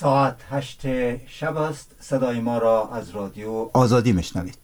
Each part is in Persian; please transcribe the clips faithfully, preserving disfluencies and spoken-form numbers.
ساعت هشت شب است. صدای ما را از رادیو آزادی میشنوید.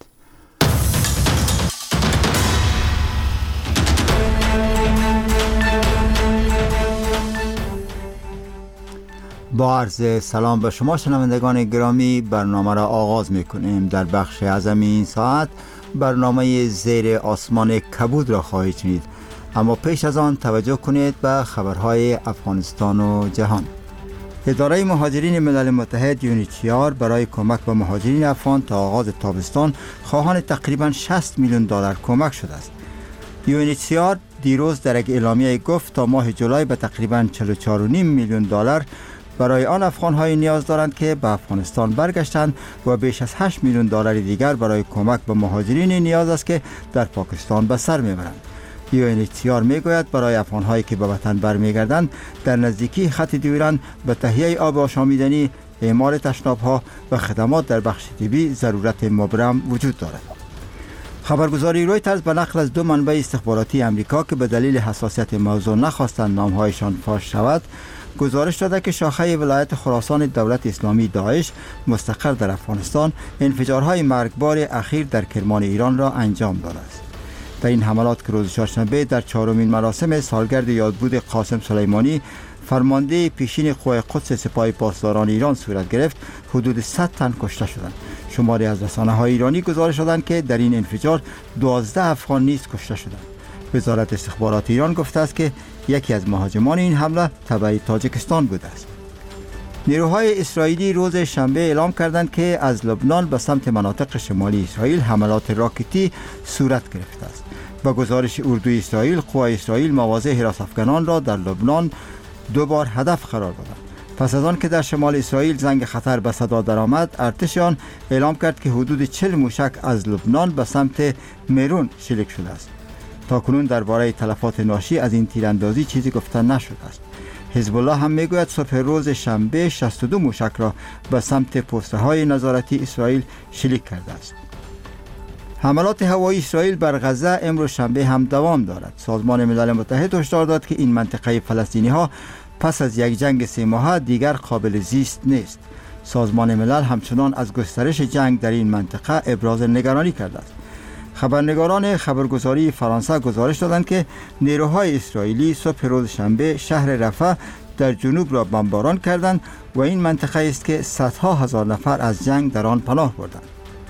با عرض سلام به شما شنوندگان گرامی، برنامه را آغاز میکنیم. در بخش اعظم این ساعت برنامه زیر آسمان کبود را خواهید شنید، اما پیش از آن توجه کنید به خبرهای افغانستان و جهان. اداره مهاجرین ملل متحد یونیچیار برای کمک به مهاجرین افغان تا آغاز تابستان خواهان تقریباً شصت میلیون دلار کمک شده است. یونیچیار دیروز در یک اعلامیه گفت تا ماه جولای به تقریباً چهل و چهار و نیم میلیون دلار برای آن افغان‌های نیاز دارند که به افغانستان برگشتند و بیش از هشت میلیون دلار دیگر برای کمک به مهاجرین نیاز است که در پاکستان به سر میبرند. یونیچیار میگوید برای افغان‌هایی که به وطن برمیگردند در نزدیکی خط دیوران به تهیه آب آشامیدنی، اعمال تشناب‌ها و خدمات در بخش طبی ضرورت مبرم وجود دارد. خبرگزاری رویترز به نقل از دو منبع استخباراتی امریکا که به دلیل حساسیت موضوع نخواستند نام‌هایشان فاش شود، گزارش داده که شاخه ولایت خراسان دولت اسلامی داعش مستقر در افغانستان انفجارهای مرگبار اخیر در کرمان ایران را انجام داده است. در این حملات که روز چهارشنبه در چهارمین مراسم سالگرد یادبود قاسم سلیمانی فرمانده پیشین قوای قدس سپاه پاسداران ایران صورت گرفت، حدود صد تن کشته شدند. شماری از رسانه‌های ایرانی گزارش دادند که در این انفجار دوازده افغان نیز کشته شدند. وزارت استخبارات ایران گفته است که یکی از مهاجمان این حمله تبع تاجیکستان بوده است. نیروهای اسرائیلی روز شنبه اعلام کردند که از لبنان به سمت مناطق شمالی اسرائیل حملات راکتی صورت گرفته است. با گزارش اردوی اسرائیل، قوای اسرائیل مواضع حراس افغانان را در لبنان دو بار هدف قرار دادند. پس از آن که در شمال اسرائیل زنگ خطر به صدا درآمد، ارتش آن اعلام کرد که حدود چهل موشک از لبنان به سمت میرون شلیک شده است. تاکنون درباره تلفات ناشی از این تیراندازی چیزی گفته نشده است. حزب الله هم میگوید صبح روز شنبه شصت و دو موشک را به سمت پست‌های نظارتی اسرائیل شلیک کرده است. حملات هوایی اسرائیل بر غزه امروز شنبه هم دوام دارد. سازمان ملل متحد هشدار داد که این منطقه فلسطینی ها پس از یک جنگ سه ماهه دیگر قابل زیست نیست. سازمان ملل همچنان از گسترش جنگ در این منطقه ابراز نگرانی کرده است. خبرنگاران خبرگزاری فرانسه گزارش دادند که نیروهای اسرائیلی صبح روز شنبه شهر رفح در جنوب را بمباران کردند و این منطقه است که صدها هزار نفر از جنگ در آن پناه بردند.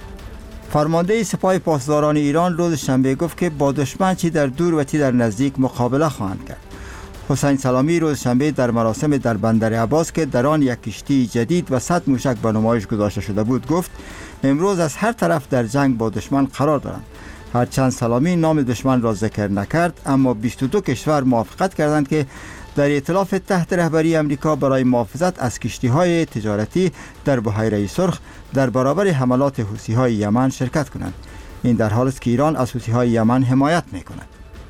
فرمانده سپاه پاسداران ایران روز شنبه گفت که با دشمن چی در دور و چی در نزدیک مقابله خواهند کرد. حسین سلامی روز شنبه در مراسم در بندر عباس که در آن یک کشتی جدید و صد موشک به نمایش گذاشته شده بود گفت امروز از هر طرف در جنگ با دشمن قرار دارند. هرچند سلامی نام دشمن را ذکر نکرد، اما بیست و دو کشور موافقت کردند که در ائتلاف تحت رهبری امریکا برای محافظت از کشتی‌های تجارتی در بحیره سرخ در برابر حملات حوثی‌های یمن شرکت کنند. این در حالی است که ایران از حوثی‌های یمن حمایت می‌کند.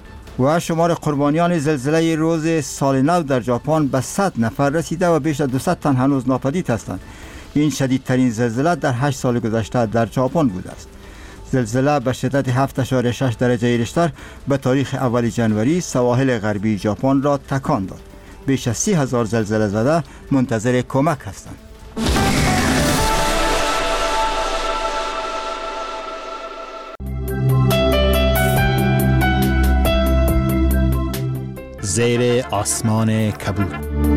و شمار قربانیان زلزله روز سال نو در ژاپن به صد نفر رسیده و بیش از دویست تن هنوز ناپدید هستند. این شدیدترین زلزله در هشت سال گذشته در ژاپن بوده است. زلزله به شدت هفت ممیز شش درجه ریشتر به تاریخ اول ژانویه سواحل غربی ژاپن را تکان داد. بیش از سی هزار زلزله زده منتظر کمک هستند. زیر آسمان کبود.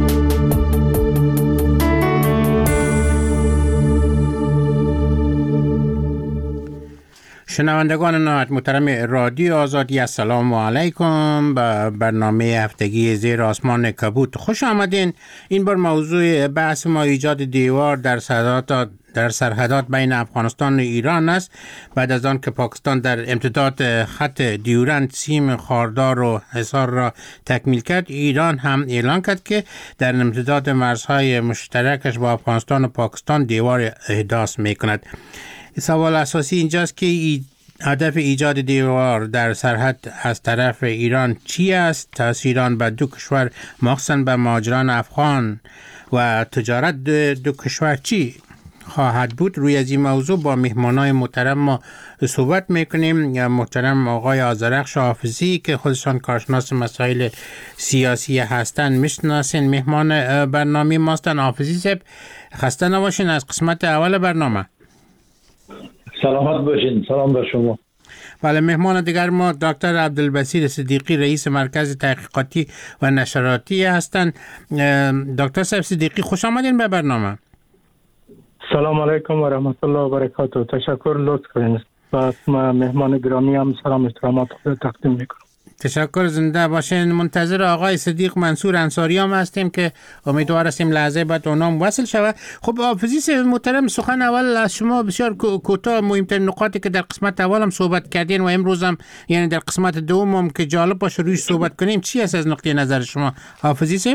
شنوندگان نهایت محترم رادیو آزادی، السلام علیکم. به برنامه هفتگی زیر آسمان کبود خوش آمدین. این بار موضوع بحث ما ایجاد دیوار در سرحدات در سرحدات بین افغانستان و ایران است. بعد از آن که پاکستان در امتداد خط دیورند سیم خاردار و حصار را تکمیل کرد، ایران هم اعلان کرد که در امتداد مرزهای مشترکش با افغانستان و پاکستان دیوار احداث میکند. سوال اساسی اینجاست که ای هدف ایجاد دیوار در سرحد از طرف ایران چی است؟ تأثیران به دو کشور مخصوصاً به مهاجران افغان و تجارت دو کشور چی خواهد بود. روی از این موضوع با مهمانای محترم ما صحبت میکنیم. محترم آقای آذرخش حافظی که خودشان کارشناس مسائل سیاسی هستند میشناسین، مهمان برنامه ماستن. حافظی صاحب خسته نباشین از قسمت اول برنامه. سلامت باشین. سلام بر شما. بله، مهمان دیگر ما دکتر عبدالبصیر صدیقی رئیس مرکز تحقیقاتی و نشراتی هستند. دکتر صاحب صدیقی خوش آمدین به برنامه. سلام علیکم و رحمت الله و برکاته. تشکر، لطف کنید. و مهمان گرامی هم سلام احترامات خود تقدیم میکنم. تشکر، زنده باشین. منتظر آقای صدیق منصور انصاری هم هستیم که امیدوار هستیم لحظه بعد اونام وصل شود. خب حافظی محترم، سخن اول از شما بسیار کوتاه مهمترین نقاطی که در قسمت اول هم صحبت کردین و امروز هم یعنی در قسمت دوم هم که جالب باشه روی صحبت کنیم، چی است از نقطه نظر شما حافظی صاحب؟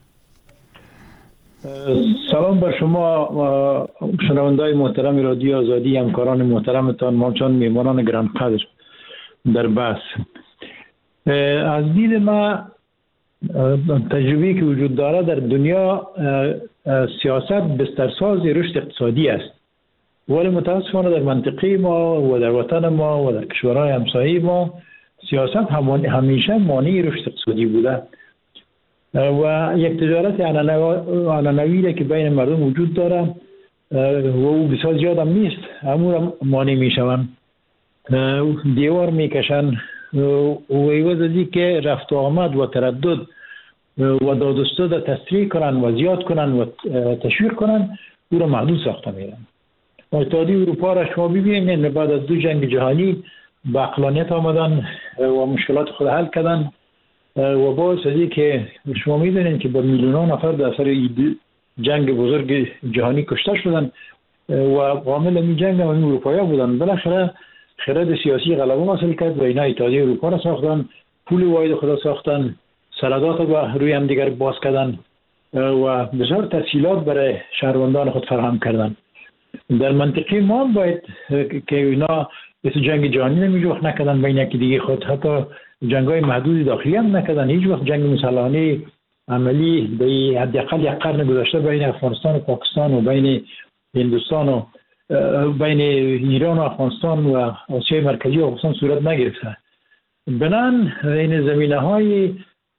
سلام بر شما شنوندای محترم رادیو آزادی، همکاران محترمتان، مانچان میمانان گرانقدر در بحث. از دید ما تجربی که وجود داره در دنیا، سیاست بسترساز رشد اقتصادی است، ولی متاسفانه در منطقه ما و در وطن ما و در کشورهای همسایه ما سیاست همیشه مانع رشد اقتصادی بوده و یک تجارت عنعنوی که بین مردم وجود داره و او بسیار زیاد هم نیست، همون مانع می شوند، دیوار می کشن و ایواز ازی که رفت و آمد و تردد و دادستاد تسریع کنن و زیاد کنن و تشویق کنن، او را محدود ساخته میرن. اتحادیه اروپا را شما ببینید بعد از دو جنگ جهانی با عقلانیت آمدن و مشکلات خود حل کردن و باعث ازی که شما میدونید که با میلیون نفر در اثر جنگ بزرگ جهانی کشته شدن و عامل این جنگ هم اروپایی بودن. بالاخره خرد سیاسی غلبه حاصل کرد و اینا اتحادیه اروپا را ساختن، پول واحد خدا ساختن، سرحدات را روی هم دیگر باز کردن و بسیار تسهیلات برای شهروندان خود فراهم کردن. در منطقه ما باید که اینا مثل جنگ جهانی نمیجوخ نکردن بین یکی دیگه خود، حتی جنگ‌های محدود داخلی هم نکردن. هیچ وقت جنگ مسلحانه عملی به حداقل یک قرن گذشته بین افغانستان و پاکستان و بین هندوستان و بین ایران و افغانستان و آسیای مرکزی و افغانستان صورت نگرفته. بنان این زمینه های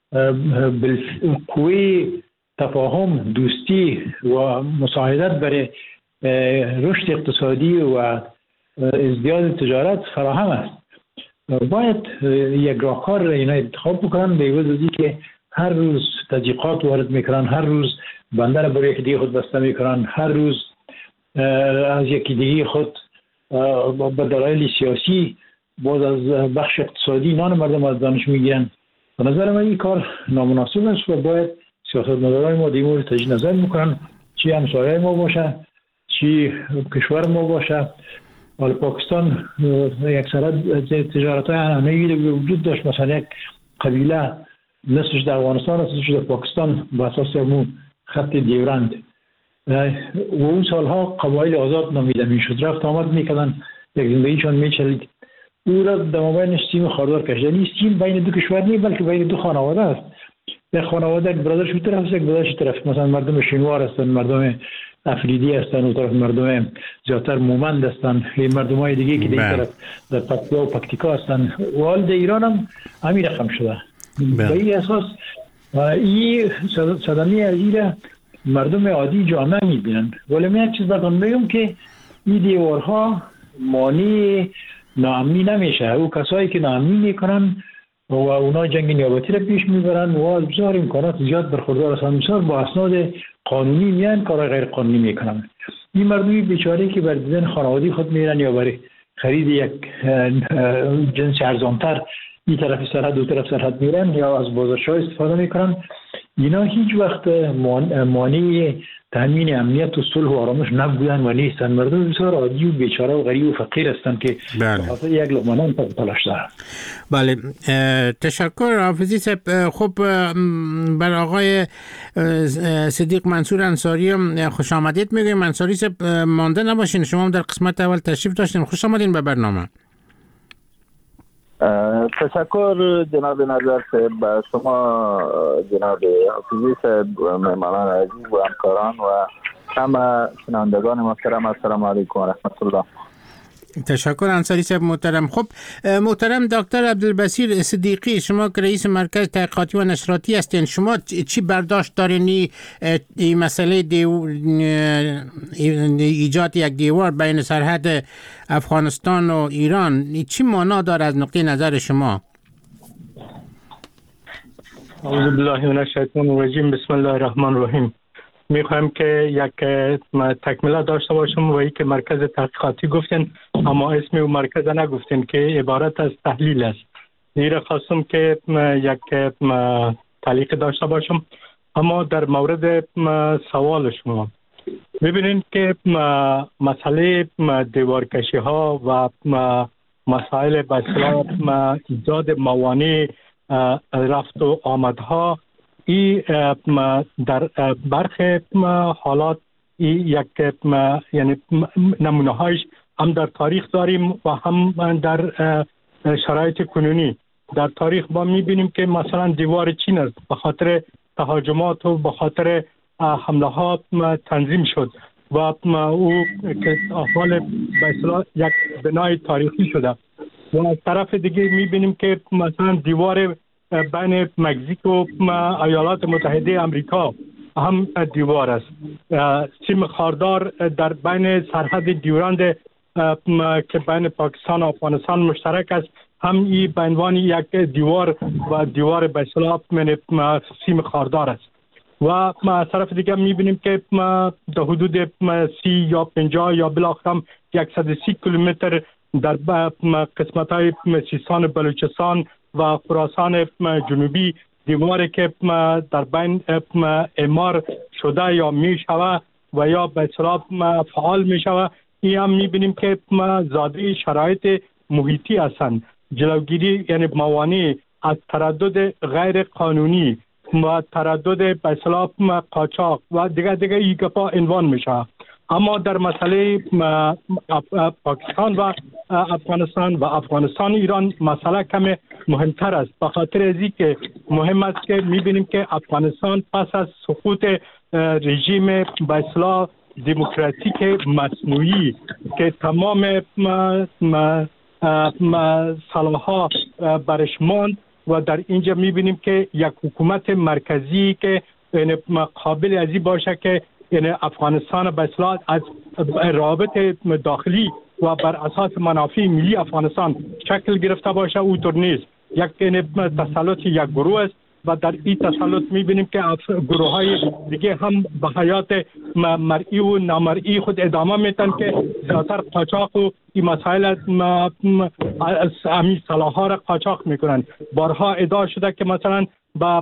قوی تفاهم، دوستی و مساعدت برای رشد اقتصادی و ازدیاد تجارت فراهم است. باید یک راهکار اینا انتخاب بکنن به عوض از اینکه هر روز تضییقات وارد میکنن، هر روز بندر برای یکی دیگه خود بسته میکنن، هر روز از یکی دیگه خود به دلایل سیاسی باز از بخش اقتصادی نان مردم از دانش میگیرن. به نظر من این کار نامناسب است و باید سیاستمداران ما در این مورد تجدید نظر میکنن، چی همسایه ما باشه چی کشور ما باشه. حال پاکستان یک سرد تجارت های عنعنوی وجود داشت، مثلا یک قبیله نصفش در افغانستان نصفش در پاکستان به اساس همون خط دیورند و اون سالها قبایل آزاد نامیده میشد، رفت آمد میکردن، یک زندگیشان میچلید. او را در مابین سیم خاردار کشیدن. این سیم بین دو کشور نیست بلکه بین دو خانواده است. یک خانواده یک برادرش اون طرف است، یک برادرش طرف، مثلا مردم شینوار هستند، مردم افریدی هستند، اون طرف مردم زیادتر مومند هستند، مردم های دیگه که در طرف در پکتیا و پکتیکا هستند. و حال در ایران هم همین رقم شده. به این اساس این صدمه عزیزه مردم عادی جامعه میبینن. ولی من یک چیز بگم بگم که این دیوارها مانع ناامنی نمیشه. او کسایی که ناامنی میکنن و اونا جنگ نیابتی را پیش میبرن و بسیار امکانات زیاد برخوردار هستند، بسیار با اسناد قانونی میان کار غیر قانونی میکنن. این مردمی بیچاره که بر دیدن خانوادگی خود میرن یا برای خرید یک جنس ارزانتر این طرف سرحد دو طرف سرحد میرن یا از بازارشاه استفاده میکنن، اینا هیچ وقت مانع تامین امنیت و صلح و آرامش نبودن و نیستن. مردم بسیار عادی و بیچاره و غریب و فقیر هستند که خاطر یک لقمه نان تلاش دارن. بله، تشکر حافظی صاحب. خب بر آقای صدیق منصور انصاری خوش آمدید میگیم. منصوری صاحب مانده نباشین، شما هم در قسمت اول تشریف داشتین، خوش آمدین به برنامه. تشکر جناب نظر صاحب، شما جناب حافظی صاحب، مهمانان عزیز و همکاران و همه شنوندگان محترم السلام علیکم و رحمت الله. تشکر انصاری صاحب محترم. خب محترم دکتر عبدالبصیر صدیقی، شما که رئیس مرکز تحقیقاتی و نشراتی هستین، شما چی برداشت دارین این مسئله دیو... ایجاد یک دیوار بین سرحد افغانستان و ایران چی معنا داره از نقطه نظر شما؟ اعوذ بالله من الشیطان الرجیم بسم الله الرحمن الرحیم. میخوایم که یک تکمله داشته باشم و ای که مرکز تحقیقاتی گفتین اما اسم و مرکز نگفتین که عبارت از تحلیل است. زیرا خواستم که یک تعلیق داشته باشم. اما در مورد سوال شما ببینید که مسئله دیوارکشی ها و مسائل به اصطلاح ایجاد موانع رفت و آمدها ای در برخی حالات ای یک یعنی نمونه هایش هم در تاریخ داریم و هم در شرایط کنونی. در تاریخ ما میبینیم که مثلا دیوار چین است به خاطر تهاجمات و به خاطر حمله ها تنظیم شد و او که احوال به اصطلاح یک بنای تاریخی شده. و از طرف دیگه میبینیم که مثلا دیوار بین مکزیک و ایالات متحده امریکا هم دیوار است. سیم خاردار در بین سرحد دیوراند که بین پاکستان و افغانستان مشترک است هم این به عنوان یک دیوار و دیوار به اصطلاح سیم خاردار است. و از طرف دیگه میبینیم که در حدود سی یا پنجاه یا بالاخره صد و سی کیلومتر در قسمت های سیستان بلوچستان و خراسان جنوبی دیواری که در بین اعمار شده یا می شود و یا به اصطلاح فعال می شود. این هم می بینیم که زاده شرایط محیطی هستند. جلوگیری یعنی موانع از تردد غیر قانونی و تردد به اصطلاح قاچاق و دیگه دیگه این گپا عنوان می شود. اما در مسئله پاکستان و افغانستان و افغانستان ایران مسئله کم مهمتر است، به خاطر از اینکه مهم است که میبینیم که افغانستان پس از سقوط رژیم به اصطلاح دموکراتیک مصنوعی که تمام صلاح‌ها برش ماند و در اینجا میبینیم که یک حکومت مرکزی که قابل از این باشه که یعنی افغانستان به اصطلاح از روابط داخلی و بر اساس منافع ملی افغانستان شکل گرفته باشه او نیست. یک تسلط یک گروه است و در این تسلط میبینیم که گروه های دیگه هم به حیات مرئی و نامرئی خود ادامه میتن که زیادتر قاچاق و این مسائل از امی صلاح‌ها را قاچاق میکنن. بارها ادعا شده که مثلا با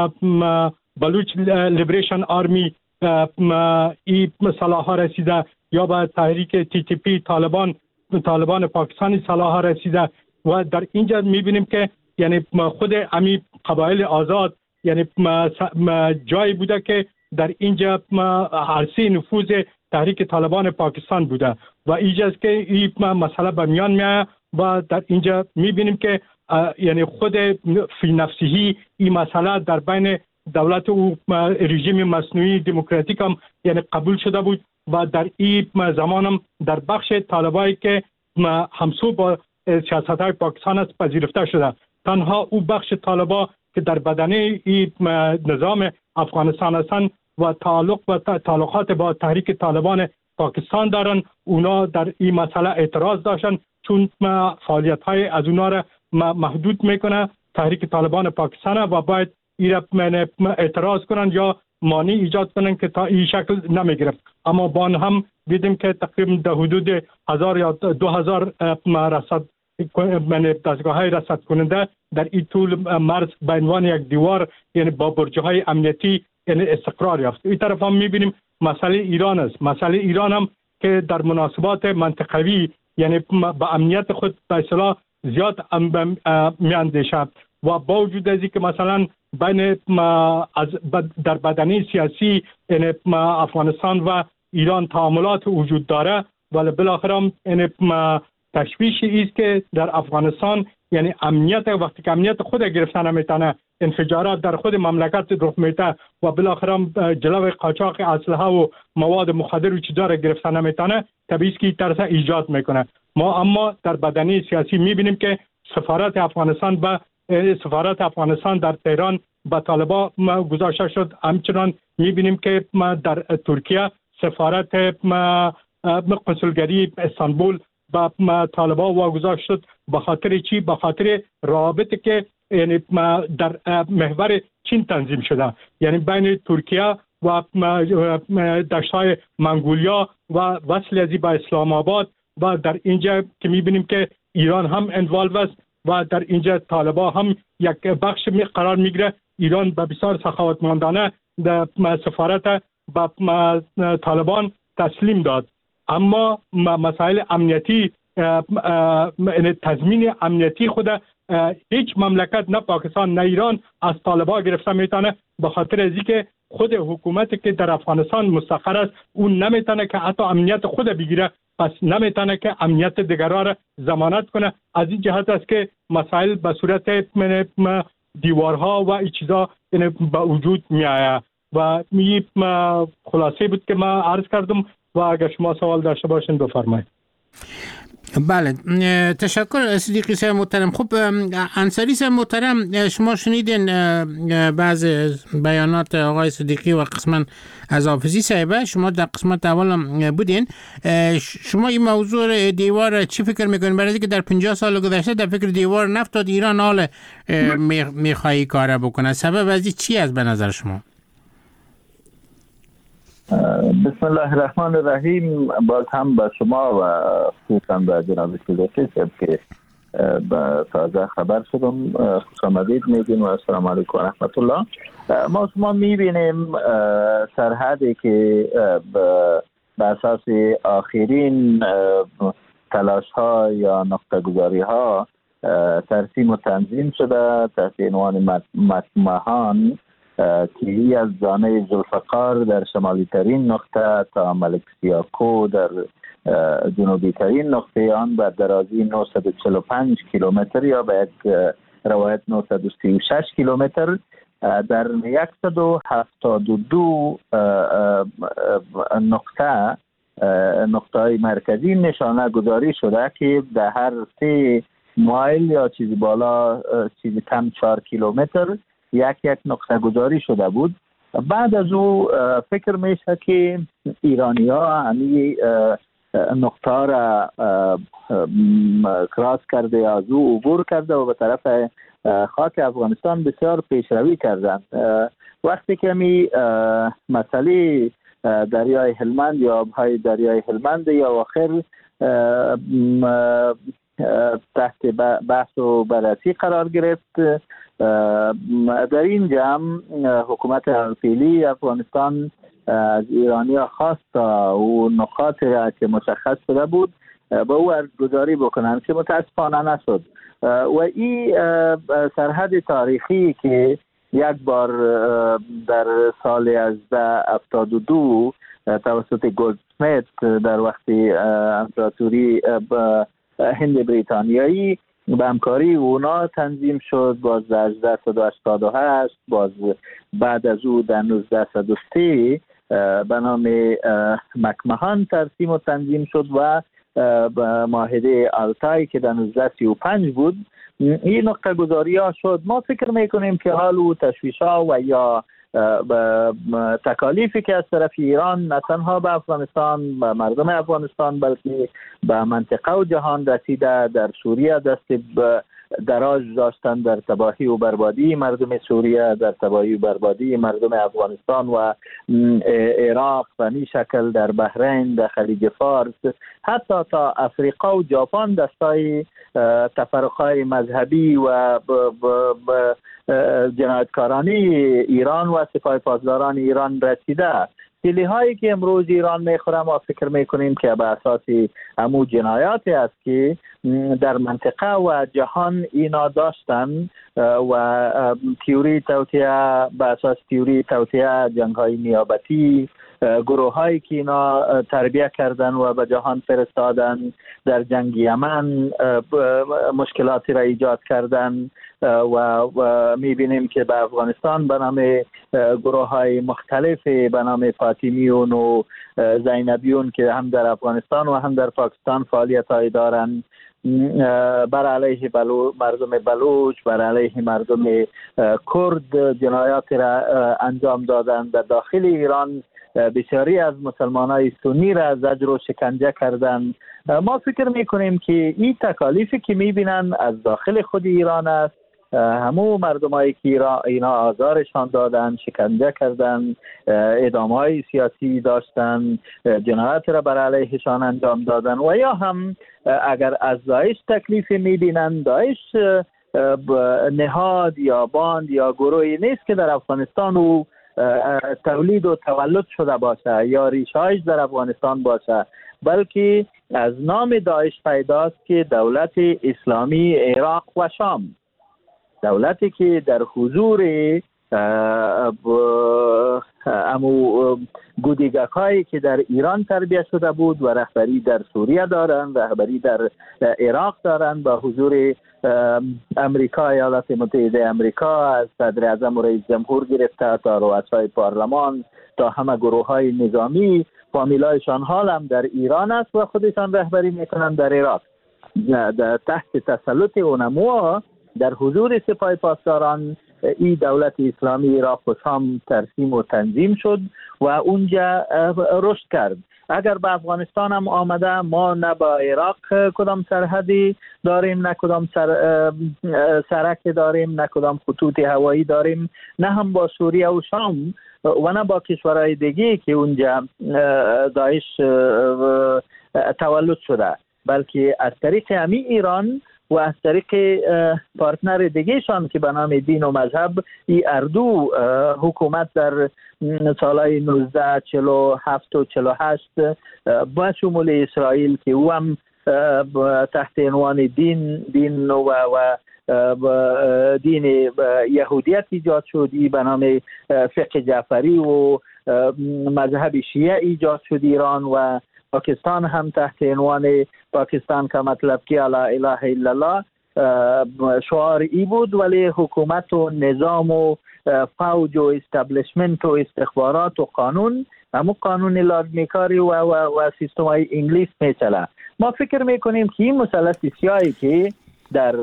بلوچ لیبریشن آرمی این صلاح‌ها رسیده یا به تحریک تی تی پی طالبان طالبان پاکستانی صلاح‌ها رسیده و در اینجا میبینیم که یعنی خود امی قبایل آزاد یعنی جایی بوده که در اینجا عرصه نفوذ تحریک طالبان پاکستان بوده و اینجاست که این مسئله به میان میاد و در اینجا میبینیم که یعنی خود فی نفسهی این مسئله در بین دولت و رژیم مصنوعی دموکراتیک هم یعنی قبول شده بود و در این زمان هم در بخش طالبایی که همسو با سیاست‌های پاکستان است پذیرفته شده. تنها او بخش طالبا که در بدنه این نظام افغانستان هستند و تعلق و تعلقات با تحریک طالبان پاکستان دارن، اونا در این مسئله اعتراض داشتن چون فعالیت‌های از اونا را محدود میکنه تحریک طالبان پاکستان و باید این اعتراض کنن یا مانع ایجاد کنن که تا این شکل نمیگرفت. اما بان هم دیدیم که تقریبا در حدود هزار یا دو هزار رصد دستگاه های رصد کننده در این طول مرز به عنوان یک دیوار یعنی با برج های امنیتی یعنی استقرار یافت. این طرف هم میبینیم مسئله ایران است. مسئله ایران هم که در مناسبات منطقوی یعنی با امنیت خود به اصطلاح زیاد میاندیشه و با وجود از اینکه مثلا بین از در بدنه سیاسی یعنی افغانستان و ایران تعاملات وجود داره ولی بالاخره هم یعنی تشویش است که در افغانستان یعنی امنیت وقتی که امنیت خود گرفتن نمیتونه انفجارات در خود مملکت رخ میده و بالاخره جلوی قاچاق اسلحه و مواد مخدر و چیزا را گرفتن نمیتونه، طبیعی که ترس ایجاد میکنه. ما اما در بدنه سیاسی میبینیم که سفارت افغانستان به سفارت افغانستان در تهران به طالبان گذاشته شد. همچنان میبینیم که در ترکیه سفارت کنسولگری استانبول به طالبان واگذار شد. به خاطر چی؟ به خاطر رابطه که یعنی در محور چین تنظیم شده، یعنی بین ترکیه و دشت‌های منگولیا و وصل ازی به اسلام آباد و در اینجا که میبینیم که ایران هم انوالو است و در اینجا طالبان هم یک بخش می قرار میگیره. ایران به بسیار سخاوتمندانه در سفارت به طالبان تسلیم داد، اما مسائل امنیتی تضمین امنیتی خود هیچ مملکت، نه پاکستان نه ایران، از طالبان گرفته میتونه، به خاطر از اینکه خود حکومتی که در افغانستان مستقر است اون نمیتونه که حتی امنیت خود بگیره، پس نمیتونه که امنیت دیگران را ضمانت کنه. از این جهت است که مسائل به صورت دیوارها و این چیزا به وجود می آید و می خلاصه بود که ما عرض کردم و اگر شما سوال داشته باشین بفرمایید. بله، تشکر صدیقی صاحب محترم. خب انصاری صاحب محترم، شما شنیدین بعض بیانات آقای صدیقی و قسماً از حافظی صاحب، شما در قسمت اول بودین. شما این موضوع دیوار چی فکر میکنین؟ برای که در پنجاه سال گذشته در فکر دیوار نفتاد ایران حال میخوایی کار بکنه، سبب از این چی از به نظر شما؟ بسم الله الرحمن الرحیم. باز هم به شما و خصوصا به جناب صدیقی صاحب که تازه خبر شدم خوش آمدید میگیم و السلام علیکم و رحمت الله. ما شما میبینیم سرحدی که به اساس آخرین تلاش ها یا نقطه گذاری ها ترسیم و تنظیم شده تحت عنوان مهان که از زانه ذوالفقار در شمالی ترین نقطه تا ملک سیاکو در جنوبی ترین نقطه آن به درازی نهصد و چهل و پنج کیلومتر یا به یک روایت نهصد و سی و شش کیلومتر در صد و هفتاد و دو نقطه نقطه های مرکزی نشانه گذاری شده که در هر سه مایل یا چیزی بالا چیزی کم چهار کیلومتر یک یک نقطه گذاری شده بود. بعد از او فکر میشه که ایرانی ها همی نقطه را کراس کرده، از او عبور کرده و به طرف خاک افغانستان بسیار پیشروی کردند. وقتی که می مسئله دریای هلمند یا آبهای دریای هلمند یا آخر تحت بحث و بررسی قرار گرفت، در این جمع حکومت فعلی افغانستان از ایرانی ها خواست و نقاط که مشخص شده بود به او ارزگذاری بکنند که متاسفانه نشد. و این سرحد تاریخی که یک بار در سال هزده هفتاد و دو توسط گلدسمیت در وقت امپراتوری هند بریتانیایی به همکاری اونا تنظیم شد، باز در هزده صد و هشتاد و هشت، باز بعد از او در نوزده صد و سه به نام مکمهان ترسیم و تنظیم شد و معاهده آلتای که در نوزده سی و پنج بود این نقطه گذاری ها شد. ما فکر میکنیم که حال و تشویش ها و یا تکالیفی که از طرف ایران نه تنها به افغانستان، به مردم افغانستان، بلکه به منطقه و جهان رسیده، در سوریه دست دراز داشتن در تباهی و بربادی مردم سوریه، در تباهی و بربادی مردم افغانستان و عراق، و این شکل در بحرین، در خلیج فارس، حتی تا افریقا و ژاپن دستای تفرقهای مذهبی و جنایتکارانی ایران و سپاه پاسداران ایران رسیده. سیلی هایی که امروز ایران میخوره ما فکر میکنیم که به اساس همون جنایاتی است که در منطقه و جهان اینا داشتن و تیوری توطئه، به اساس تیوری توطئه، جنگ های نیابتی، گروه هایی که اینا تربیت کردن و به جهان فرستادن، در جنگ یمن مشکلاتی را ایجاد کردن و میبینیم که به افغانستان به نام گروه های مختلف به نام فاطمیون و زینبیون که هم در افغانستان و هم در پاکستان فعالیت های دارن، بر علیه بلو مردم بلوچ، بر علیه مردم کرد جنایات را انجام دادن. در داخل ایران بسیاری از مسلمان های سنی را زجر و شکنجه کردن. ما فکر میکنیم که این تکالیفی که میبینن از داخل خود ایران است. همو مردمایی که اینا آزارشان دادن، شکنجه کردن، اعدام‌های سیاسی داشتن، جنایات را بر علیهشان انجام دادن و یا هم اگر از داعش تکلیف می‌بینن، داعش نهاد یا باند یا گروهی نیست که در افغانستان و تولید و تولد شده باشه یا ریشه‌اش در افغانستان باشه، بلکه از نام داعش پیداست که دولت اسلامی عراق و شام، دولتی که در حضور امو گودیگک هایی که در ایران تربیت شده بود و رهبری در سوریه دارند، رهبری در عراق دارند، با حضور امریکا، ایالات متحده امریکا، از صدر اعظم و رئیس جمهور گرفته تا رؤسای پارلمان تا همه گروه های نظامی، فامیلایشان حال هم در ایران است و خودشان رهبری میکنند در عراق. در تحت تسلط اونمو در حضور سپاه پاسداران این دولت اسلامی عراق و شام ترسیم و تنظیم شد و اونجا رشد کرد. اگر به افغانستان هم آمده، ما نه با عراق کدام سرحدی داریم، نه کدام سر سرک داریم، نه کدام خطوط هوایی داریم، نه هم با سوریه و شام و نه با کشورهای دیگه که اونجا داعش تولد شده، بلکه از طریق همی ایران و از طریق پارتنر دیگه شان که به نام دین و مذهب ای اردو حکومت در سالهای نوزده چهل و هفت و چهل و هشت با شمول اسرائیل که او هم تحت عنوان دین دین و, و دین یهودیت ایجاد شد، ای به نام فقه جعفری و مذهب شیعه ایجاد شد ایران و پاکستان هم تحت عنوان پاکستان کا مطلب که لا اله الا الله شعار ای بود، ولی حکومت و نظام و فوج و استابلیشمنت و استخبارات و قانون همون قانون لازمیکاری و, و, و سیستم های انگلیس میچله. ما فکر میکنیم که این مثلث سیاهی که در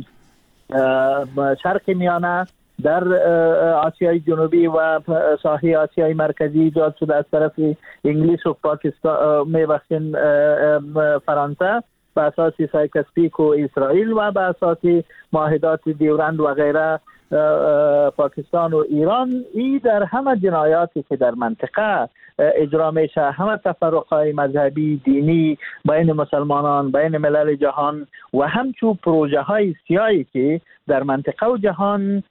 شرق میانه، در آسیای جنوبی و ساحل آسیای مرکزی ایجاد شده از طرف انگلیس و پاکستان میبخشین فرانسه به اساس سایکسپیک و اسرائیل و به اساس معاهدات دیورند و غیره پاکستان و ایران، ای در همه جنایاتی که در منطقه اجرا میشه، همه تفرقهای مذهبی دینی بین مسلمانان، بین ملل جهان و همچون پروژه های سیاهی که در منطقه و جهان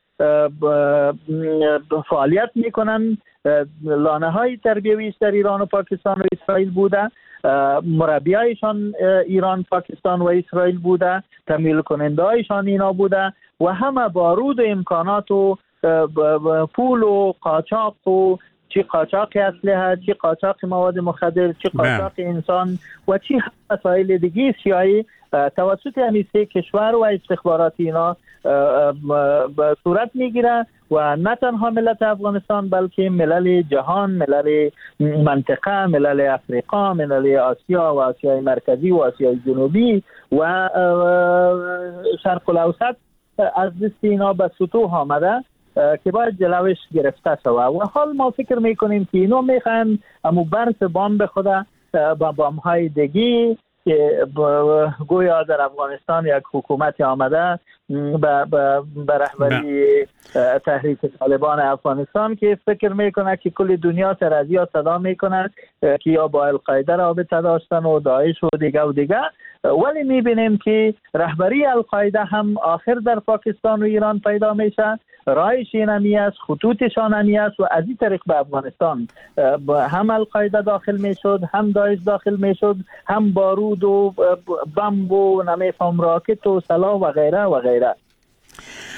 فعالیت میکنن، لانه های تربیوی در ایران و پاکستان و اسرائیل بوده، مربیایشان ایران، پاکستان و اسرائیل بوده، تمویل کننده هایشان اینا بوده و همه بارود و امکانات و پول و قاچاق و چی قاچاق اسلحه، چی قاچاق مواد مخدر، چی قاچاق انسان و چی مسائل دیگه سیاهی توسط همین سه کشور و استخبارات اینا صورت میگیره و نه تنها ملت افغانستان بلکه ملل جهان، ملل منطقه، ملل افریقا، ملل آسیا و آسیای مرکزی و آسیای جنوبی و شرق الاوسط از دست اینا به سطوح آمده که باید جلوش گرفته شود و حال ما فکر میکنیم که اینا میخوان امو برس بام به خدا با بام های دیگی که گویا در افغانستان یک حکومت آمده به رهبری تحریک طالبان افغانستان که فکر میکنه که کل دنیا سر از یا صدا میکنه که یا با القاعده رابطه داشتن و داعش و دیگه و دیگه، ولی میبینیم که رهبری القاعده هم آخر در پاکستان و ایران پیدا میشه، رایش اینمی است، خطوطشان همی است و از این طریق به افغانستان هم القاعده داخل میشد، هم داعش داخل میشد، هم بارود و بمب و نمیفهم راکت و سلاح و غیره و غیره.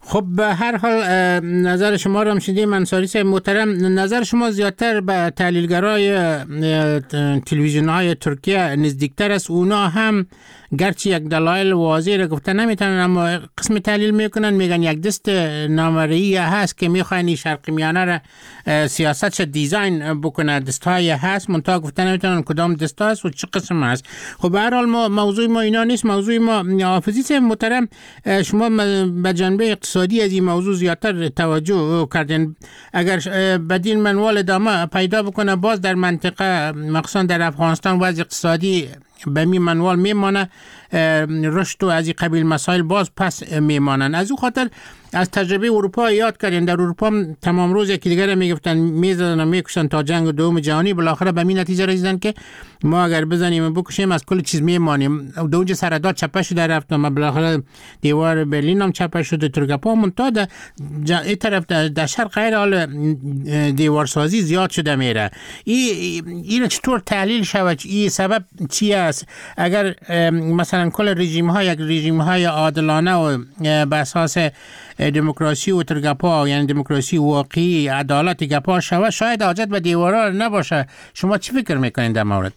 خب به هر حال نظر شما را هم شنیدیم انصاری صاحب محترم. نظر شما زیادتر به تحلیلگرای تلویزیون های ترکیه نزدیکتر است. اونا هم گرچه یک دلایل واضح را گفته نمیتونن، اما قسم تحلیل میکنن، میگن یک دست نامرئی هست که میخواین شرق میانه را سیاستش دیزاین بکنه، دستهای هست منتها گفته نمیتونن کدام دست هست و چه قسم هست. خب به هر حال ما موضوع ما اینا نیست، موضوع ما حافظی صاحب محترم شما به جنبه اقتصادی از این موضوع زیادتر توجه کردین. اگر بدین منوال ادامه پیدا بکنه باز در منطقه مخصوصا در افغانستان وضع اقتصادی به می منوال میمانه، رشد و از این قبیل مسائل باز پس میمانن. از او خاطر از تجربه اروپا یاد کردن. در اروپا تمام روز یکی دیگر میگفتن میزدن و میکشن تا جنگ دوم جهانی، بالاخره به این نتیجه رسیدن که ما اگر بزنیم و بکشیم از کل چیز میمانیم. دو اونجا سرداد چپه شده رفت و بالاخره دیوار برلین هم چپه شده، ترکپا منتها در این طرف در شرق غیر حال دیوار سازی زیاد شده میره. این این چطور تحلیل شود؟ این سبب چی است؟ اگر مثلا کل رژیم ها یک رژیم های عادلانه و به اساس دموکراسی و ترگپا، یعنی دموکراسی واقعی، عدالت گپا شود، شاید حاجت به دیوارا نباشه. شما چی فکر میکنید در مورد؟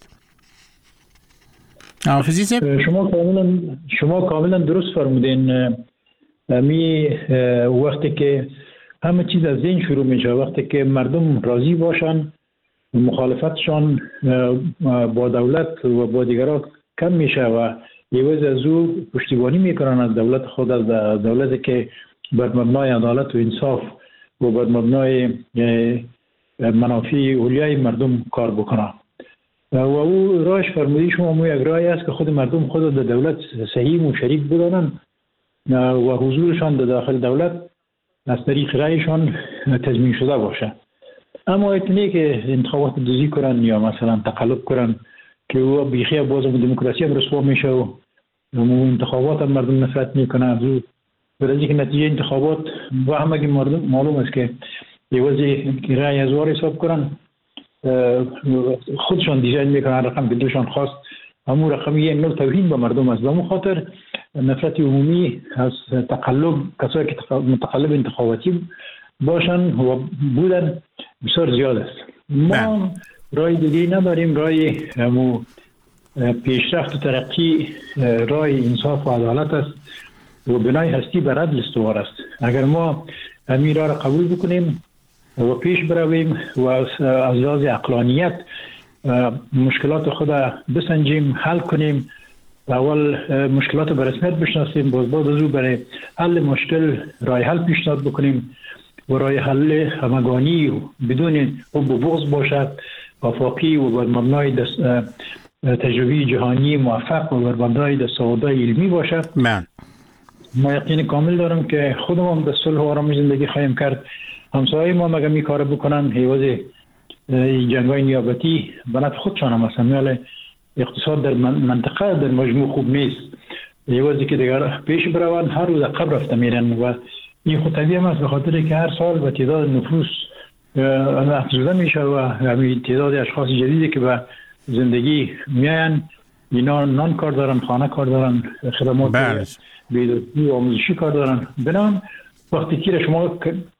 حافظی صاحب شما کاملا شما کاملا درست فرمودین. می وقتی که همه چیز از ذهن شروع میشه، وقتی که مردم راضی باشن، مخالفتشان با دولت و با دیگران کم میشه و یوز از او پشتیبانی میکنن از دولت خود، از دولتی که بر مبنای عدالت و انصاف و بر مبنای منافع اولیای مردم کار بکنن. و او راهش فرمودی شما مو یک راهی است که خود مردم خود در دولت صحیح و شریک بدانن و حضورشان در داخل دولت از طریق رایشان تضمین شده باشه. اما اتنی که انتخابات دوزی کنن یا مثلا تقلب کنن که او بیخی باز دموکراسی هم رسوا میشه و انتخابات هم مردم نفرت میکنن از او، برای که نتیجه انتخابات و همه که مردم معلوم است که یوازی رای از وار حساب کنن، خودشان دیزاین میکنن رقم که دوشان خواست، همون رقم یک نوع توهین به مردم است. به همون خاطر نفرت عمومی از تقلب، کسایی که متقلب انتخاباتی باشن و بودن بسیار زیاد است. ما رای دیگه نداریم، رای همون پیشرفت و ترقی رای انصاف و عدالت است و بنای هستی بر عدل استوار است. اگر ما همین را قبول بکنیم و پیش برویم و از لحاظ عقلانیت مشکلات خود بسنجیم، حل کنیم، اول مشکلات به رسمیت بشناسیم، باز بعد از او برای حل مشکل رای حل پیشنهاد بکنیم و رای حل همگانی و بدون حب و بغض باشد، وفاقی و بر مبنای تجربی جهانی موفق و بر مبنای دستاوردهای علمی باشد. من ما یقین کامل دارم که خودمون هم به صلح و آرامی زندگی خواهیم کرد. همسایه ما مگه می کار بکنن، حیواز جنگای نیابتی به نفع خودشان هم هستن، ولی اقتصاد در منطقه در مجموع خوب نیست. حیوازی که دیگر پیش بروند هر روز عقب رفته میرن و این خود طبیعی هم است، به خاطر که هر سال به تعداد نفوس افزوده میشه و همین تعداد اشخاص جدیدی که به زندگی میاین، اینا نان کار دارن، خانه کار دارن، خدمات بیداری و آموزشی کار دارن. بنام وقتی که شما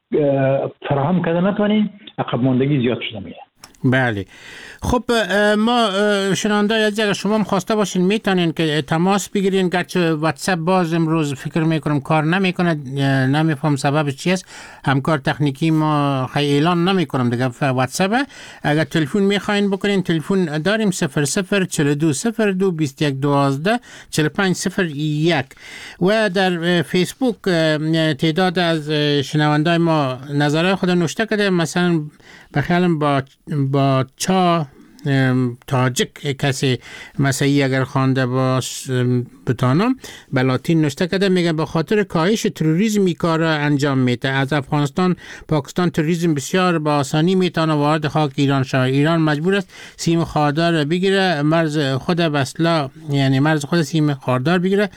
فراهم کرده نتونی، عقب ماندگی زیاد شده میره. بله. خب ما شنونده از اگر شما خواسته باشین میتونین که تماس بگیرین، گرچه واتساپ باز امروز فکر میکنم کار نمیکنه، نمیفهم سببش چی است. همکار تکنیکی ما خیلی اعلان نمیکنم دیگه واتساپ. اگر تلفن میخواین بکنین، تلفن داریم صفر صفر چهل و دو صفر دو بیست و یک دوازده چهل و پنج صفر یک و در فیسبوک تعداد از شنونده ما نظرهای خود نوشته کرده. مثلا بخیالم با با چا تاجک کسی مسیحی اگر خوانده باش بتانم به لاتین نوشته کرده، میگه به خاطر کاهش تروریسم این کار را انجام میده. از افغانستان پاکستان تروریسم بسیار با آسانی میتونه وارد خاک ایران شود. ایران مجبور است سیم خاردار بگیره، مرز خود بسلا یعنی مرز خود سیم خاردار بگیره.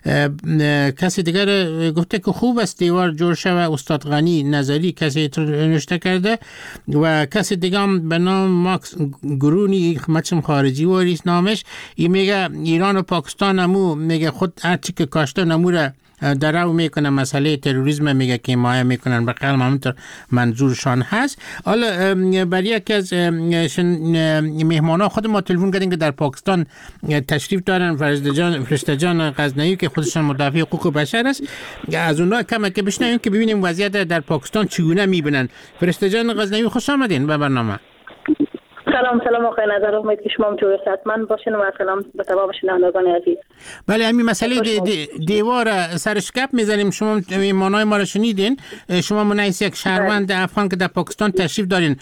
کسی دیگر گفته که خوب است دیوار جور شود. استاد غنی نظری کسی نوشته کرده و کسی دیگه هم به نام ماکس گرونی مچم خارجی واریس نامش، این میگه ایران و پاکستان همو میگه خود هرچی که کاشته نمو را درو میکنه مسئله تروریسم میگه که حمایت میکنن به قلم همونطور منظورشان هست. حالا برای یکی از مهمانا خود ما تلفن کردیم که در پاکستان تشریف دارن، فرشته جان فرشته جان غزنوی که خودشان مدافع حقوق بشر است. از اونها کم که بشنویم که ببینیم وضعیت در پاکستان چگونه میبینن. فرشته جان غزنوی خوش آمدین به برنامه. سلام سلام آقای نظر، امید که شما هم جوی صحتمند باشین و سلام به تمام شنوندگان عزیز. بله، همین مسئله دی دی دیوار سرش گپ میزنیم. شما مانای ما رو شنیدین، شما منعیس یک شهروند افغان که در پاکستان تشریف دارین،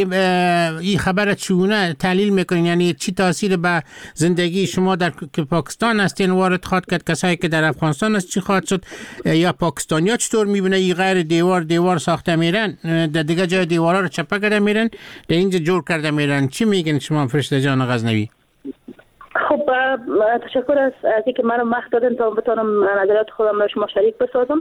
این خبر چونه تحلیل میکنین؟ یعنی چی تاثیر به زندگی شما در پاکستان هستین وارد خواهد کرد؟ کسایی که در افغانستان است چی خواهد شد؟ یا پاکستانیا چطور میبینه این غیر دیوار دیوار ساخته میرن، در دیگه جای دیوارا رو چپه کرده میرن، در اینجا جور کرده میرن؟ چی میگن شما فرشته جان غزنوی؟ خب تشکر از اینکه منو وقت دادن تا بتونم نظرات خودم را شما شریک بسازم.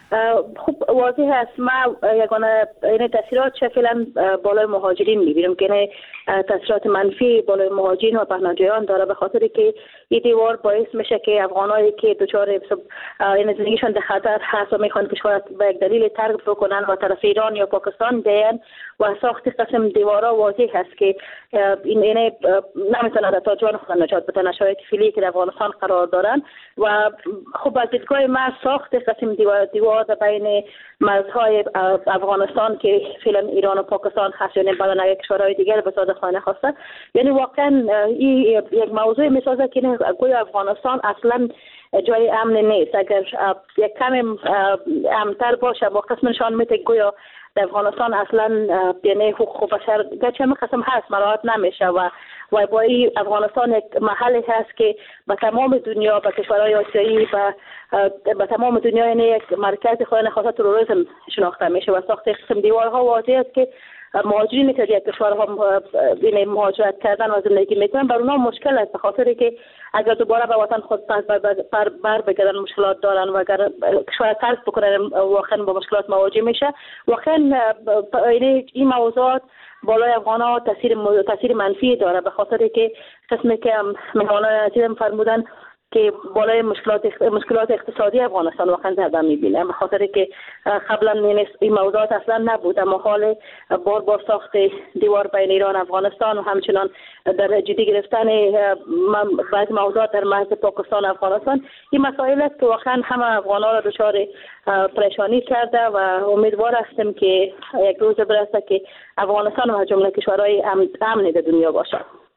خب واضح است ما یگانه این تاثیرات چه فعلا بالای مهاجرین میبینیم که تاثیرات منفی بالای مهاجرین و پناهجویان داره، به خاطری که این دیوار باعث میشه که افغانایی که دچار این زندگیشان در خطر هست و میخوان کشور به یک دلیل ترک بکنن و طرف ایران یا پاکستان بیان و ساخت قسم دیوارا واضح هست که این اینه نمیتونه تا جان خود نجات بده شرایط فعلی که در افغانستان قرار دارن. و خب از دیدگاه ما ساخت قسم دیوار دیوار بین مرزهای افغانستان که فعلا ایران و پاکستان هست، یعنی بعدا یک کشورهای دیگر به صادق خانه خواسته، یعنی واقعا این یک موضوع میسازه که گویا افغانستان اصلا جای امن نیست. اگر یک کم امن‌تر باشه با قسمشان میته گویا در افغانستان اصلا یعنی حقوق بشر گرچه همه قسم هست مراعات نمیشه و و با این افغانستان یک محلی هست که به تمام دنیا، به کشورهای آسیایی و به تمام دنیا یعنی یک مرکز خود نخواست تروریسم شناخته میشه و ساخت قسم دیوارها واضح است که مهاجرین که یک کشورها یعنی مهاجرت کردن و زندگی میکنن بر اونها مشکل است، به خاطر که اگر دوباره به وطن خود بر بر بگردن مشکلات دارن و اگر کشور ترک بکنن واقعا با مشکلات مواجه میشه. واقعا یعنی این موضوعات بالای افغان‌ها تاثیر تاثیر منفی داره، به خاطر که قسمی که مهمانان عزیزم فرمودن که بالای مشکلات مشکلات اقتصادی افغانستان واقعا ضربه می‌بینه، به خاطر که قبلا این موضوعات اصلا نبود، اما حال بار بار ساخت دیوار بین ایران و افغانستان و همچنان در جدی گرفتن بعضی موضوعات در مرز پاکستان و افغانستان این مسائل است که واقعا همه افغان‌ها را دچار پریشانی کرده و امیدوار هستیم که یک روز برسه که افغانستان و جمله کشورهای امن در دنیا باشه.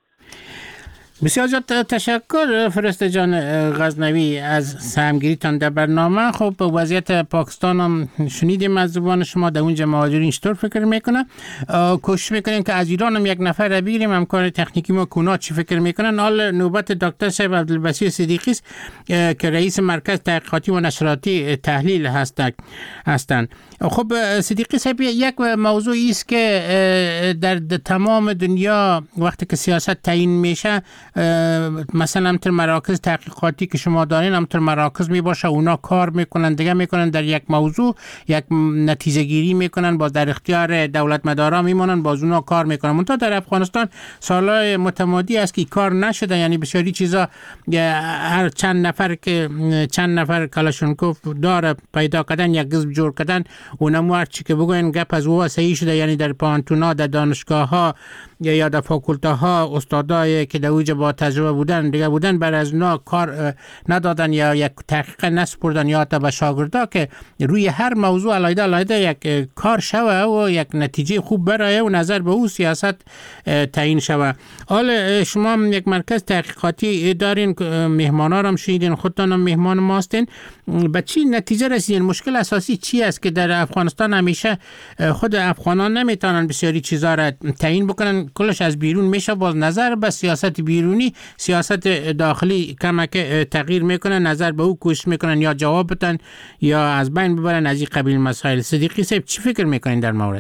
بسیار زیاد تشکر فرشته جان غزنوی از سهمگیریتان در برنامه. خب وضعیت پاکستان هم شنیدیم از زبان شما، در اونجا مهاجرین چطور فکر میکنن، کوشش میکنیم که از ایران هم یک نفر را بگیریم، همکار تکنیکی ما کونا چی فکر میکنن. حال نوبت دکتر صاحب عبدالبصیر صدیقی است که رئیس مرکز تحقیقاتی و نشراتی تحلیل هستند هستند. خب صدیقی صاحب، یک موضوعی است که در تمام دنیا وقتی که سیاست تعیین میشه، مثلا همطور مراکز تحقیقاتی که شما دارین همطور مراکز می باشه، اونا کار میکنن دیگه میکنن در یک موضوع یک نتیجه گیری میکنن، باز در اختیار دولت مدارا میمونن، باز اونا کار میکنن. منتها در افغانستان سالهای متمادی است که کار نشده، یعنی بسیاری چیزا هر چند نفر که چند نفر کلاشونکوف داره پیدا کردن یک حزب جور کردن، اونم هر چی که بگوین گپ از او صحیح شده. یعنی در پانتونا، در دانشگاه ها یا در فاکولته ها استادای که در اوج با تجربه بودن دیگه بودن بر از اونا کار ندادن یا یک تحقیق نسپردن یا تا به شاگردا که روی هر موضوع علیحده علیحده یک کار شوه و یک نتیجه خوب برای و نظر به او سیاست تعیین شوه. حالا شما یک مرکز تحقیقاتی دارین، مهمانا رو هم شنیدین، خودتان هم مهمان ماستین، به چی نتیجه رسیدین؟ مشکل اساسی چی است که در افغانستان همیشه خود افغانان نمیتونن بسیاری چیزا را تعیین بکنن، کلش از بیرون میشه، باز نظر به سیاست بیرونی سیاست داخلی کمک تغییر میکنن، نظر به او کوشش میکنن یا جواب بدن یا از بین ببرن از این قبیل مسائل. صدیقی صاحب چی فکر میکنین در مورد؟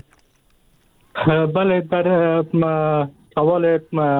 بله، در سوال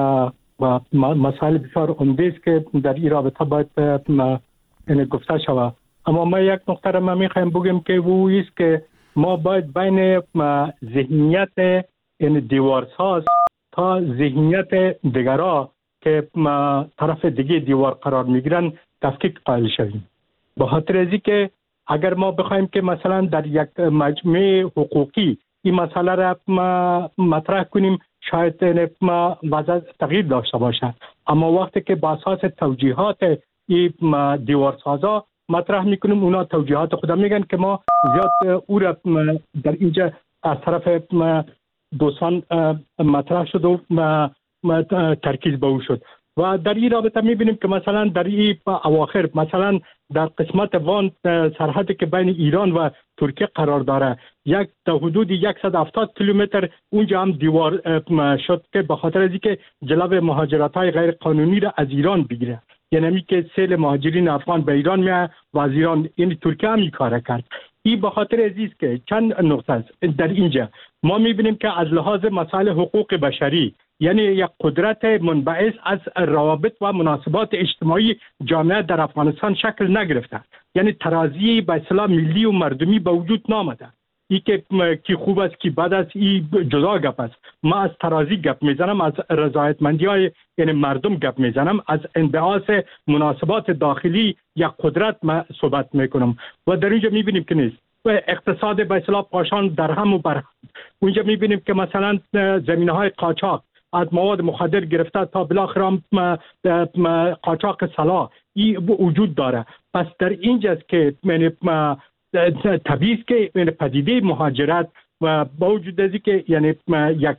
مسائل بسیار عمده است که در این رابطه باید این گفته شود، اما ما یک نکته را ما میخوایم بگیم که او است که ما باید بین ذهنیت این دیوارساز تا ذهنیت دیگرها که طرف دیگه دیوار قرار میگیرن تفکیک قائل شویم. به خاطر از اینکه اگر ما بخوایم که مثلا در یک مجمع حقوقی این مسئله را مطرح کنیم شاید ما وضع تغییر داشته باشه، اما وقتی که با اساس توجیهات این دیوارسازا مطرح میکنیم اونا توجیهات خود میگن که ما زیاد او را در اینجا از طرف دوستان مطرح شد و ترکیز به او شد و در این رابطه میبینیم که مثلا در این اواخر مثلا در قسمت وان سرحدی که بین ایران و ترکیه قرار داره یک تا حدود صد و هفتاد کیلومتر اونجا هم دیوار شد که به خاطر از اینکه جلب مهاجرت های غیر قانونی را از ایران بگیره، یعنی که سیل مهاجرین افغان به ایران میاد و از ایران یعنی ترکیه هم این کار کرد. این به خاطر عزیز که چند نقطه است در اینجا ما میبینیم که از لحاظ مسائل حقوق بشری یعنی یک قدرت منبعث از روابط و مناسبات اجتماعی جامعه در افغانستان شکل نگرفته، یعنی ترازی به اصطلاح ملی و مردمی به وجود نامده. ای که کی خوب است کی بد است ای جدا گپ است. ما از ترازی گپ میزنم، از رضایتمندی های یعنی مردم گپ میزنم، از انبعاث مناسبات داخلی یا قدرت ما صحبت میکنم و در اینجا میبینیم که نیست. و اقتصاد به اصطلاح پاشان در هم و بر هم. اونجا میبینیم که مثلا زمینه های قاچاق از مواد مخدر گرفته تا بالاخره قاچاق سلاح این وجود داره. پس در اینجاست که طبیعی است که پدیده مهاجرت و با وجود از که یعنی یک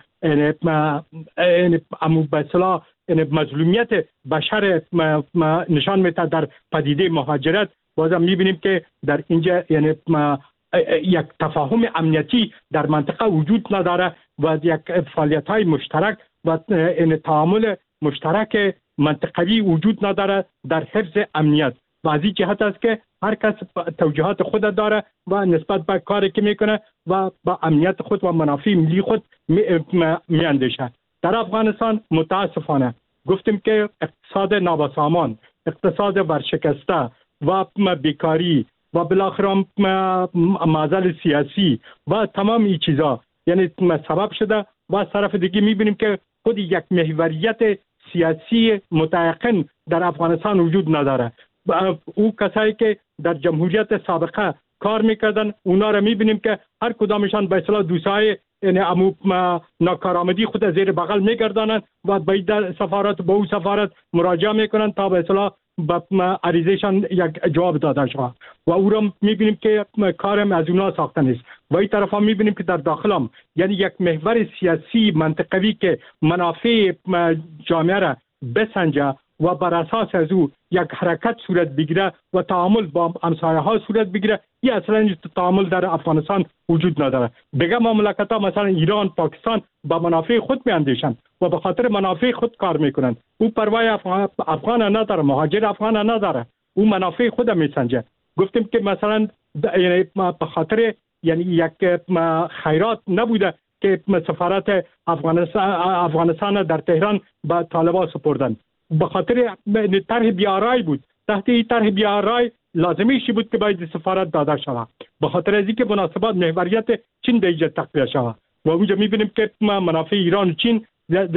یعنی امو به اصطلاح مظلومیت بشر نشان میده در پدیده مهاجرت، بازم میبینیم که در اینجا یعنی یک تفاهم امنیتی در منطقه وجود نداره و یک فعالیت های مشترک و این تعامل مشترک منطقوی وجود نداره در حفظ امنیت و از این جهت است که هر کس توجیهات خود داره و نسبت به کاری که میکنه و با امنیت خود و منافع ملی خود میاندیشه. در افغانستان متاسفانه گفتیم که اقتصاد نابسامان، اقتصاد ورشکسته و بیکاری و بالاخره معضل سیاسی و تمام این چیزا یعنی سبب شده و از طرف دیگه میبینیم که خود یک محوریت سیاسی متعاقب در افغانستان وجود نداره. او کسایی که در جمهوریت سابقه کار میکردن اونا را میبینیم که هر کدامشان به اصطلاح دوستای یعنی امو ناکارآمدی خود زیر بغل میگردانند و به سفارت به او سفارت مراجعه میکنن تا به اصطلاح با عریضهشان یک جواب داده شود و او را میبینیم که کارم از اونا ساخته نیست و این طرف هم میبینیم که در داخل هم یعنی یک محور سیاسی منطقوی که منافع جامعه را بسنجه و بر اساس از او یک حرکت صورت بگیره و تعامل با همسایه ها صورت بگیره، این اصلا تعامل در افغانستان وجود نداره. بگم مملکت ها مثلا ایران، پاکستان با منافع خود میاندیشند و به خاطر منافع خود کار میکنند. او پروای افغان, افغان نداره، مهاجر افغان نداره، او منافع خود میسنجه. گفتیم که مثلا یعنی به خاطر یعنی یک خیرات نبوده که سفارت افغانستان افغانستان در تهران به طالبان سپردن، به خاطر طرح بیارای بود. تحت این طرح بیارای لازمیشی بود که باید سفارت داده شود به خاطر از اینکه مناسبات محوریت چین در اینجا تقویه شود و اونجا میبینیم که منافع ایران و چین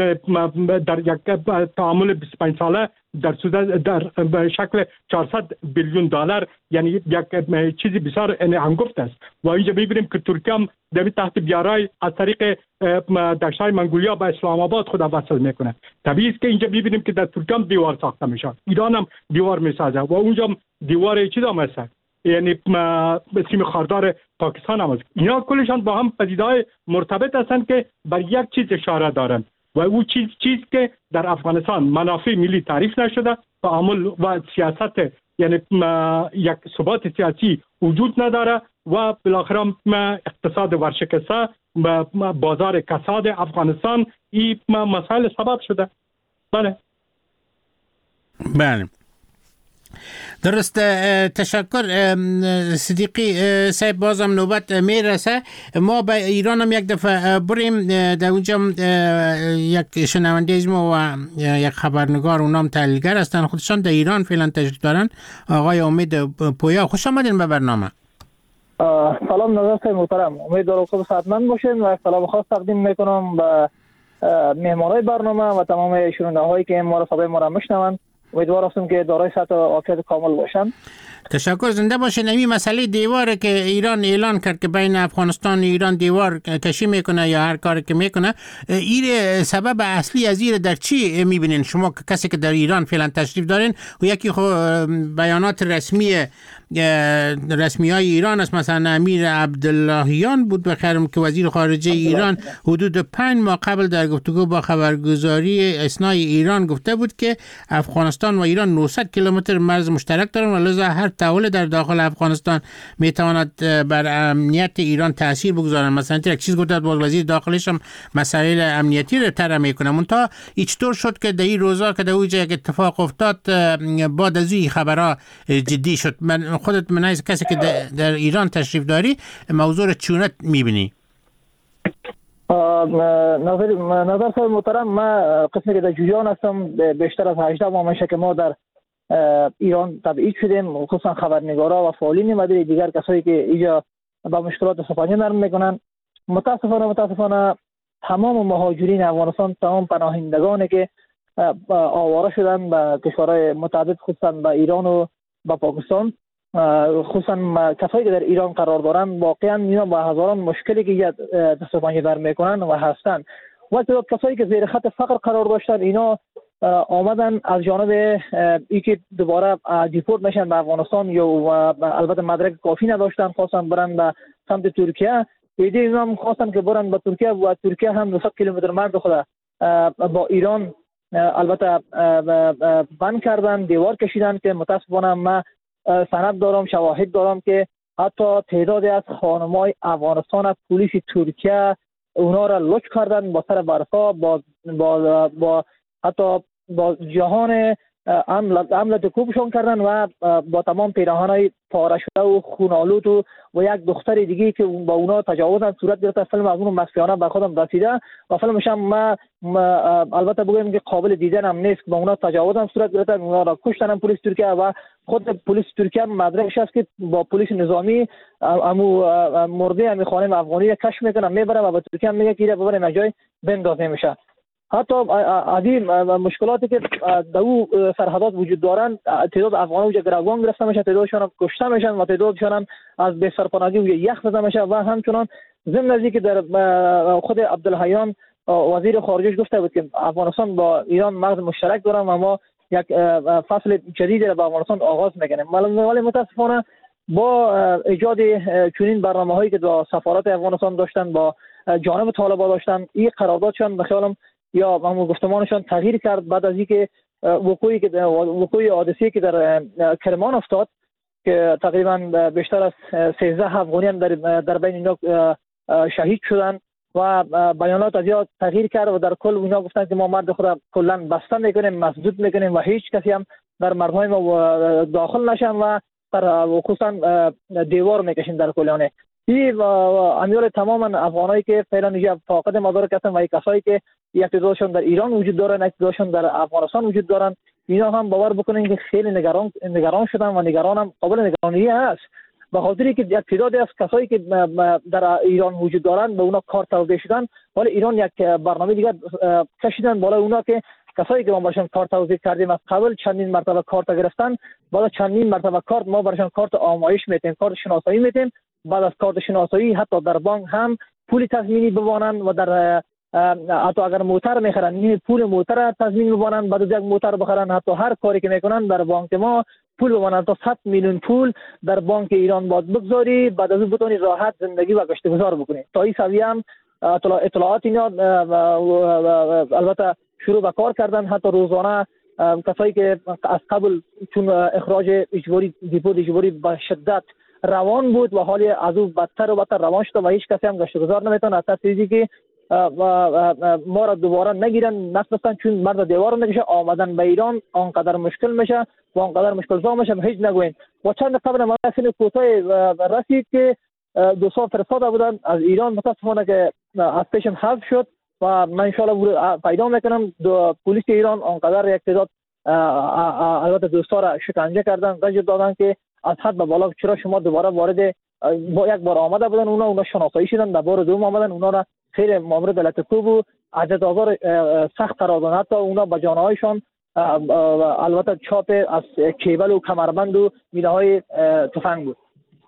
در یک تعامل بیست و پنج ساله در در شکل چهارصد بیلیون دلار یعنی یک چیزی بسیار هنگفت است و اینجا میبینیم که ترکیه هم در تحت بیارای از طریق دشت‌های منگولیا به اسلام آباد خود وصل میکنه. طبیعی است که اینجا میبینیم که در ترکیه هم دیوار ساخته میشه، ایران هم دیوار میسازه و اونجا هم دیوار چیز هم هست یعنی سیم خاردار پاکستان هم هست. اینا کلشان با هم پدیده‌های مرتبط هستند که بر یک چیز اشاره دارند و او چیز چیز که در افغانستان منافع ملی تعریف نشده، تعامل و سیاست یعنی یک ثبات سیاسی وجود نداره و بالاخره اقتصاد ورشکسته و بازار کساد افغانستان این مسائل سبب شده. بله بله درست. تشکر صدیقی صاحب. بازم نوبت میرسه ما به ایران هم یک دفعه بریم. در اونجا یک شنونده از ما و یک خبرنگار اونام تحلیلگر هستن، خودشان در ایران فعلا تشریف دارن، آقای امید پویا. خوش آمدین به برنامه. سلام نظر صاحب محترم، امیدوارم خوب صحتمند باشین و سلام خاص تقدیم میکنم به مهمانای برنامه و تمام شنونده هایی که ما را صدای ما را میشنوند. امیدوار هستم که دارای سطح عافیت کامل باشن. تشکر، زنده باشین. این مسئله دیواره که ایران اعلان کرد که بین افغانستان و ایران دیوار کشی میکنه یا هر کاری که میکنه، این سبب اصلی از این در چی میبینین شما که کسی که در ایران فعلا تشریف دارین؟ و یکی خو بیانات رسمی رسمی های ایران است، مثلا امیر عبداللهیان بود بخیرم که وزیر خارجه ایران حدود پنج ماه قبل در گفتگو با خبرگزاری اسنای ایران گفته بود که افغانستان و ایران نهصد کیلومتر مرز مشترک دارند و لذا هر تحول در داخل افغانستان میتواند بر امنیت ایران تاثیر بگذارد. مثلا یک چیز گفته بود وزیر داخلیش هم مسائل امنیتی رو طرح میکنه. منتها چطور شد که در این روزا که در اونجا یک اتفاق افتاد بعد از این خبرها جدی شد؟ من خودت من از کسی که در ایران تشریف داری موضوع رو چونه میبینی؟ نظر نظر صاحب محترم، ما قسمی که در جویان هستم بیشتر از هجده ماه میشه که ما در ایران تبعید شدیم، خصوصا خبرنگارا و فعالین مدنی دیگر کسایی که اینجا با مشکلات صفحانی نرم میکنن. متاسفانه متاسفانه تمام مهاجرین افغانستان، تمام پناهندگانی که آواره شدن به کشورهای متعدد خصوصا به ایران و به پاکستان، خصوصا کسایی که در ایران قرار دارن، واقعا اینا با هزاران مشکلی که صفحانی در میکنن و هستن. و کسایی که زیر خط فقر قرار داشتن اینا آمدن از جانب ای که دوباره دیپورت میشن به افغانستان یا البته مدرک کافی نداشتن، خواستن برن به سمت ترکیه. ایده اینا هم خواستن که برن به ترکیه و ترکیه هم نهصد کیلومتر مرز خود با ایران البته بند کردن، دیوار کشیدن که متاسفانه ما سند دارم، شواهد دارم که حتی تعدادی از خانمای افغانستان پلیس ترکیه اونا را لچ کردن با سر برفا، با با با حتی با جهان عملت کوبشون کردن و با تمام پیراهنای پاره شده و خونالود و و یک دختر دیگه که با اونا تجاوز صورت گرفته. فیلم از اون مخفیانه به خودم رسیده و فیلمش هم ما, ما البته بگم که قابل دیدن هم نیست. با اونا تجاوز صورت گرفته، اونا را کشتن پلیس ترکیه و خود پلیس ترکیه مدرکش است که با پلیس نظامی امو مرده امی خانم افغانی کشف میکنه، میبره و به ترکیه میگه که ببریم یک جای بندازه میشه. حتی از این مشکلاتی که در او سرحدات وجود دارند، تعداد افغان‌ها وجود گروگان گرفته میشه، تعدادشان هم کشته میشن و تعدادشان هم از بی سرپناهی و یخ زده میشه. و همچنان ضمن از که در خود عبدالحیان وزیر خارجه گفته بود که افغانستان با ایران مرز مشترک دارن و ما یک فصل جدید را با افغانستان آغاز میکنیم. ولی متاسفانه با ایجاد چنین برنامه‌هایی که با سفارت افغانستان داشتن، با جانب طالبان داشتن، این قراردادشان به خیالم یا همون گفتمانشان تغییر کرد بعد از اینکه وقوعی که وقوع حادثه‌ای که در کرمان افتاد که تقریبا بیشتر از سیزده افغانی هم در در بین اینا شهید شدن و بیانات از یا تغییر کرد و در کل اینا گفتن که ما مرد خود کلا بسته میکنیم، مسدود میکنیم و هیچ کسی هم در مردهای ما داخل نشن و در خصوصا دیوار میکشیم در کلانه. این امیال تماما افغانایی که فعلا اینجا فاقد مدارک هستن و کسایی که یک تعدادشون در ایران وجود دارن، یک تعدادشون در افغانستان وجود دارن، اینا هم باور بکنین که خیلی نگران نگران شدن و نگران هم قابل نگرانی است، به خاطری که یک تعدادی از کسایی که در ایران وجود دارن به اونا کار توزیع شدن، ولی ایران یک برنامه دیگه کشیدن بالا اونا که کسایی که ما براشون کارت توزیع کردیم از قبل چندین مرتبه کارت گرفتن، بعد چندین مرتبه کارت ما براشون کارت آمایش میتیم، کارت شناسایی میتیم. بعد از کارت شناسایی حتی در بانک هم پول تضمینی بوانن و در حتی اگر موتر میخرن این پول موتر تضمین بوانن، بعد از یک موتر بخرن حتی هر کاری که میکنن در بانک ما پول بوانن تا صد میلیون پول در بانک ایران باید بگذاری، بعد از اون بتونی راحت زندگی و گشت گذار بکنی. تا این سویه هم اطلاعات اینا البته شروع به کار کردن. حتی روزانه کسایی که از قبل چون اخراج اجباری دیپورت اجباری به شدت روان بود و حالی از او بدتر و بدتر روان شده و هیچ کسی هم گشت گذار نمیتونه حتی چیزی که ما را دوباره نگیرن نسبتاً چون مرد دیوار نمیشه آمدن به ایران آنقدر مشکل میشه و آنقدر مشکل زا میشه هیچ نگوین. و چند قبل ما سن کوتاه رسید که دو سال فرستاده بودن از ایران، متاسفانه که از پیشم حذف شد و من ان شاء الله پیدا میکنم. دو پلیس ایران آنقدر یک تعداد البته دوستا را شکنجه کردن، رنج دادن که از حد به بالا چرا شما دوباره وارد با یک بار آمده بودن اونا اونا شناسایی شدن، در بار دوم آمدن اونا را خیلی مامور دولت کوب و عدد آزار سخت قرار دادن، حتی اونا به جانهایشان البته چاپ از کیبل و کمربند و میله های تفنگ بود.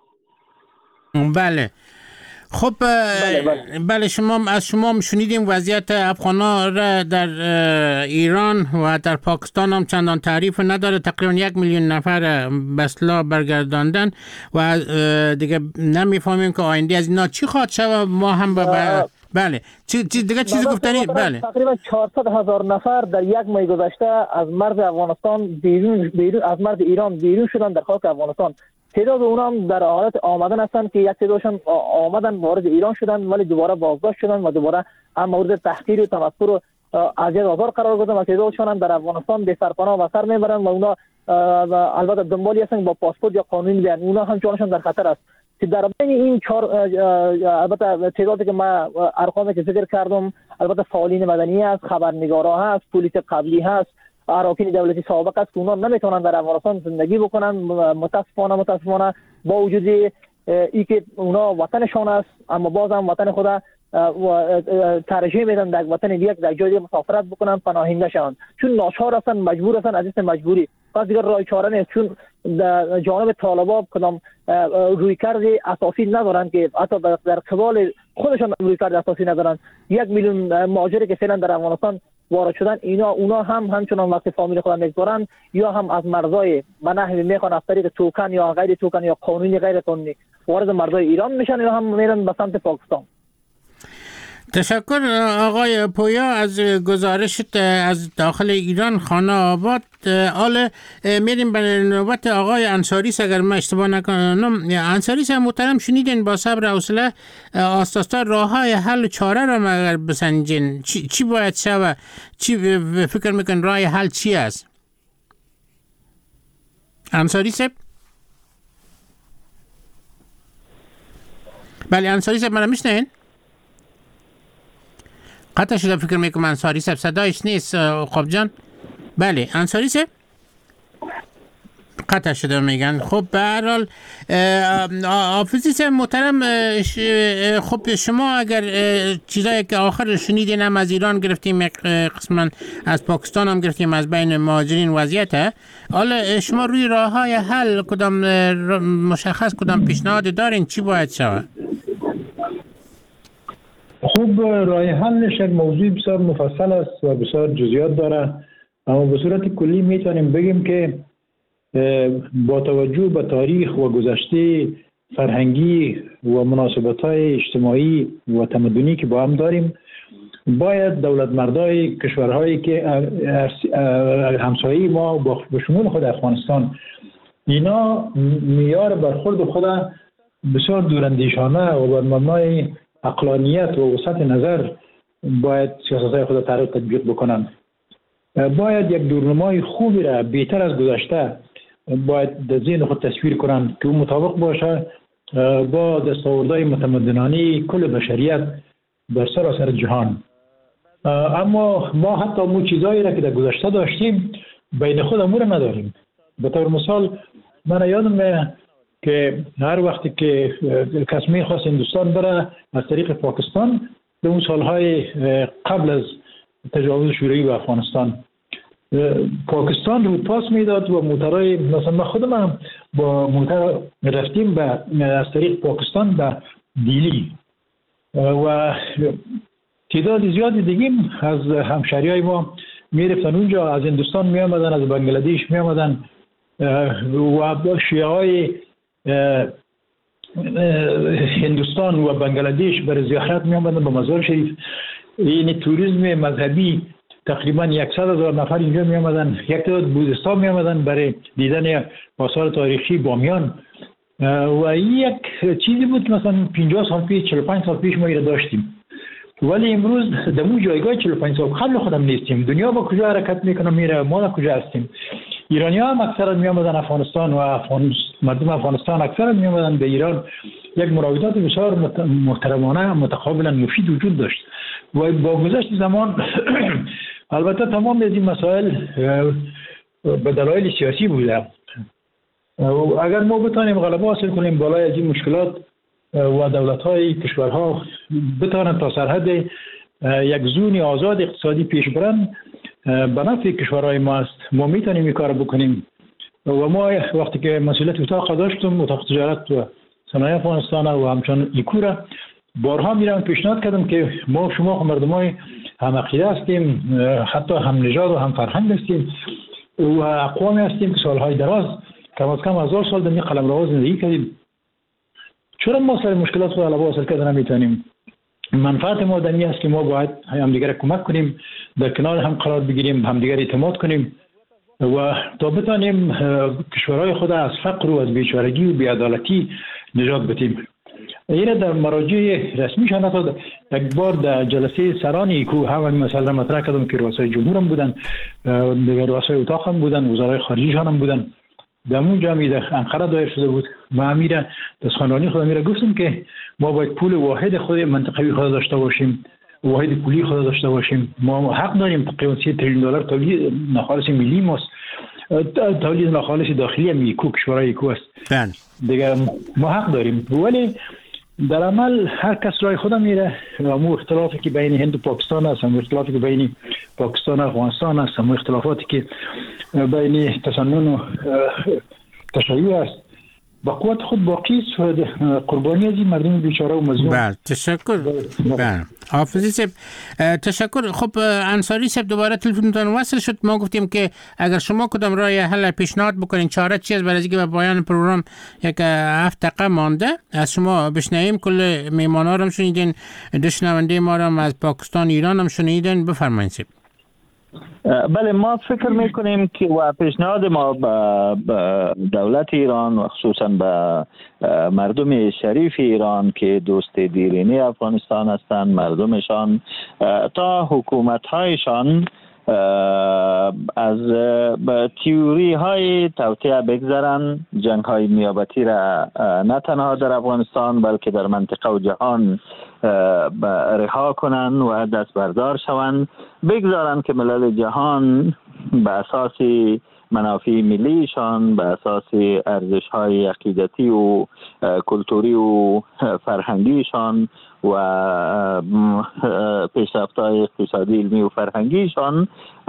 بله. خب بله, بله. بله شما از شما شنیدیم وضعیت افغان‌ها را در ایران و در پاکستان هم چندان تعریف نداره. تقریبا یک میلیون نفر به اصطلاح برگرداندن و دیگه نمیفهمیم که آینده از اینا چی خواهد شود. ما هم به بله چی چیز دیگه چیزی گفتنی؟ بله تقریبا چهارصد هزار نفر در یک ماه گذشته از مرز افغانستان بیرون بیرون از مرز ایران بیرون شدن در خاک افغانستان. تعداد اونا هم در حالت آمدن هستند که یک تعدادشان آمدن وارد ایران شدن ولی دوباره بازداشت شدن و دوباره هم مورد تحقیر و تمسخر و اذیت آزار قرار گرفتن و تعدادشان هم در افغانستان به سرپناه و سر میبرن و اونا البته دنبالی هستن با پاسپورت یا قانونی بیان. اونا هم جانشان در خطر است. که در بین این چهار البته تعدادی که ما ارقامی که ذکر کردم البته فعالین مدنی است، خبرنگارا هست، پلیس قبلی هست، اراکین دولتی سابق است که اونا نمیتونن در افغانستان زندگی بکنن. متاسفانه متاسفانه با وجود ای که اونا وطنشان است اما بازم وطن خود ترجیح میدن در وطن دیگه در جای دیگه مسافرت بکنن، پناهنده شوند، چون ناچار هستن، مجبور هستن، عزیز مجبوری. پس دیگر راه چاره نیست، چون در جانب طالبان کدام رویکرد اساسی ندارن که حتی در قبال خودشان رویکرد اساسی ندارن. یک میلیون مهاجری که فعلا در افغانستان وارد شدن اینا اونا هم همچنان وقت فامیل خود میگذارن یا هم از مرزای منحوی میخوان از طریق توکن یا غیر توکن یا قانونی غیر قانونی وارد مرزای ایران میشن یا هم میرن به سمت پاکستان. تشکر آقای پویا از گزارشت از داخل ایران خانه آباد. حالا میریم به نوبت آقای انصاریس. اگر من اشتباه نکنم انصاریس محترم شنیدین با صبر و حوصله آستاستا راههای حل چاره را مگر بسنجین چی, چی باید شود؟ چی فکر میکن راه حل چی است؟ انصاریس؟ بله انصاریس من میشنین؟ قطع شده فکر میکنم انصاری صاحب صدایش نیست. خب جان بله انصاری صاحب قطع شده میگن. خب به هر حال حافظی صاحب محترم خب شما اگر چیزایی که آخر شنیدین هم از ایران گرفتیم قسما از پاکستان هم گرفتیم از بین مهاجرین وضعیته، حالا شما روی راههای حل کدام مشخص کدام پیشنهاد دارین چی باید شود؟ خوب راه حلش یک موضوع بسیار مفصل است و بسیار جزئیات داره، اما به صورت کلی میتونیم بگیم که با توجه به تاریخ و گذشته فرهنگی و مناسبت‌های اجتماعی و تمدنی که با هم داریم باید دولت مردای کشورهایی که همسایه ما به شمول خود افغانستان اینا معیار برخورد خود بسیار دوراندیشانه و بر مبنای عقلانیت و وسعت نظر باید سیاست‌های خود طرح تطبیق بکنند. باید یک دورنمای خوبی را بهتر از گذشته باید در ذهن خود تصویر کنند که اون مطابق باشه با دستاوردهای متمدنانه کل بشریت در سراسر جهان. اما ما حتی مو چیزایی را که در گذشته داشتیم بین خود امور نداریم. به طور مثال من یادم که هر وقتی که کس میخواست هندوستان بره از طریق پاکستان به اون سالهای قبل از تجاوز شوروی به افغانستان پاکستان رو پاس میداد و موترهای مثلا من خودم با موتر رفتیم به از طریق پاکستان به دیلی و تعداد زیادی دیگه از همشهریای ما میرفتن اونجا، از هندوستان می آمدن، از بنگلادش می آمدن و با شیعه های هندوستان و بنگلادش برای زیارت می آمدن به مزار شریف. این توریسم مذهبی تقریبا صد هزار نفر اینجا می آمدن. یک تعداد بودستان می آمدن برای دیدن آثار تاریخی بامیان و یک چیزی بود که مثلا پنجاه سال پیش چهل و پنج سال پیش ما ایره داشتیم، ولی امروز در اون جایگاه چهل و پنج سال قبل خودم نیستیم. دنیا با کجا حرکت میکنه میره، ما در کجا هستیم؟ ایرانی‌ها هم اکثرا می آمدن افغانستان و افغان مردم افغانستان اکثرا می آمدن به ایران. یک مراودات بسیار محترمانه متقابلا مفید وجود داشت و با گذشت زمان البته تمام از این مسائل به دلایل سیاسی بوده. اگر ما بتانیم غلبه حاصل کنیم بالای از این مشکلات و دولت‌های کشورها بتوانند تا سرحد یک زون آزاد اقتصادی پیش برند، به نفع کشورهای ما است. ما میتونیم این کار بکنیم و ما وقتی که مسئولیت اتاق داشتم، اتاق تجارت و صنایع افغانستان و همچنان ایکورا، بارها میرم پیشنهاد کردم که ما شما مردمای هم عقیده هستیم، حتی هم نژاد و هم فرهنگ هستیم و اقوامی هستیم که سالهای دراز کم از کم هزار سال در این قلمرو زندگی کردیم. چرا ما سر مشکلات خود علاوه حاصل کردن نمیتونیم؟ منفعت ما دنی است که ما باید همدیگر کمک کنیم، در کنار هم قرار بگیریم، همدیگر اعتماد کنیم و تا بتانیم کشورهای خود از فقر و از بیچارگی و بی‌عدالتی نجات بدیم. این در مراجع رسمیشان حتی یک بار در جلسه سرانی که همین مسئله مطرح کردم که رؤسای جمهور هم بودن، دیگر رؤسای اتاق هم بودن، وزرای خارجیشان هم بودن، در اونجا می در انقره دایر شده بود. ما امیره دستخوانرانی خود امیره گفتم که ما باید پول واحد خود منطقوی خود داشته باشیم، واحد پولی خود داشته باشیم. ما حق داریم تقریبا سی تریلیون دلار تولید ناخالص ملی ماست، تولید ناخالص داخلی میکو کشورهای ایکو است دیگه، ما حق داریم. ولی در عمل هر کس رای خودم میره و مو اختلافی که بین هند و پاکستان است، مو اختلافی که بین پاکستان و افغانستان است، مو اختلافاتی که بین تسنن و تشیع است، با قوت خود باقی است و قربانی از این مردم بیچاره و مظلوم. بله تشکر. بله حافظی صاحب تشکر. خب انصاری صاحب دوباره تلفنتون وصل شد. ما گفتیم که اگر شما کدام راه حل پیشنهاد بکنین، چاره چی است برای اینکه به پایان پروگرام یک هفت دقیقه مانده از شما بشنویم. کل میهمانا رو هم شنیدین، دشنونده ما رو از پاکستان ایران هم شنیدین. بفرمایید. بله ما فکر میکنیم که و پیشنهاد ما به دولت ایران و خصوصا به مردم شریف ایران که دوست دیرینه افغانستان هستند، مردمشان تا حکومت‌هایشان از تئوری های توطئه بگذرن، جنگ های نیابتی را نه تنها در افغانستان بلکه در منطقه و جهان رها کنن و دست بردار شوند، بگذارن که ملل جهان به اساس منافع ملیشان، به اساس ارزش های عقیدتی و کلتوری و فرهنگیشان و پیشرفت‌های اقتصادی، علمی و فرهنگیشان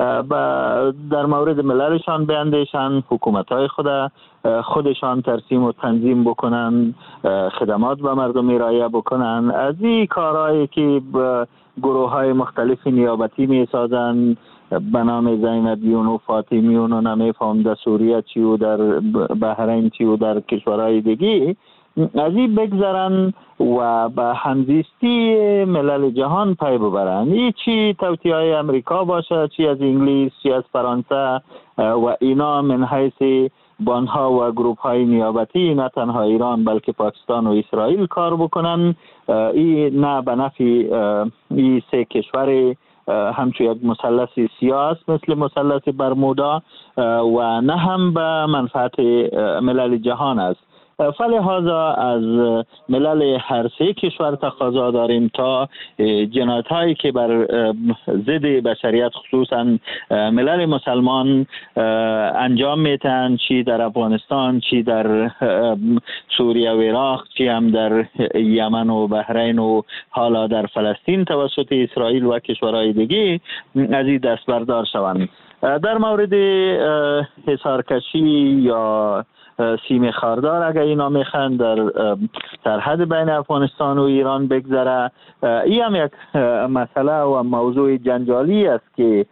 در مورد مللشان بیندیشن، حکومت‌های خود خودشان ترسیم و تنظیم بکنن، خدمات به مردم ارائه بکنن. از این کارهایی که گروه‌های مختلف نیابتی می‌سازن به نام زینبیون و فاطمیون و نمیفهم در سوریه چی و در بحرین چی و در کشورهای دیگه، از این بگذرن و به همزیستی ملل جهان پی ببرن. این چی توطئه های امریکا باشه، چی از انگلیس، چی از فرانسه و اینا من حیث بانها و گروپ های نیابتی نه تنها ایران بلکه پاکستان و اسرائیل کار بکنن. این نه به نفع این سه کشور همچون یک مثلث سیاه است مثل مثلث برمودا و نه هم به منفعت ملل جهان است. فلهذا از ملل هر سه کشور تقاضا داریم تا جنایت هایی که بر ضد بشریت خصوصا ملل مسلمان انجام میتن، چی در افغانستان، چی در سوریه و عراق، چی هم در یمن و بحرین و حالا در فلسطین توسط اسرائیل و کشورهای دیگه از این دست بردار شوند. در مورد حصارکشی یا سیم خاردار اگر اینا میخوان در سرحد بین افغانستان و ایران بگذره، این هم یک مسئله و موضوع جنجالی است که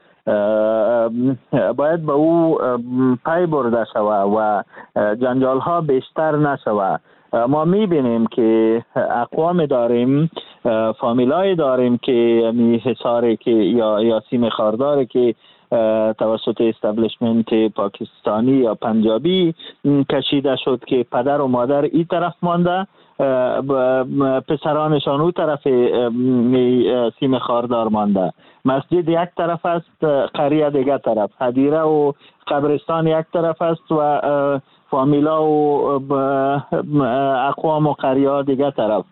باید به او پی برده شود و جنجال ها بیشتر نشود. ما میبینیم که اقوام داریم، فامیلای داریم که می حصاری که یا یا سیم خاردار که توسط استابلیشمنت پاکستانی یا پنجابی کشیده شد که پدر و مادر این طرف مانده، پسرانشان اون طرف سیم خاردار مانده، مسجد یک طرف است، قریه دیگر طرف، هدیره و قبرستان یک طرف است و فامیلا و اقوام و قریه دیگر طرف.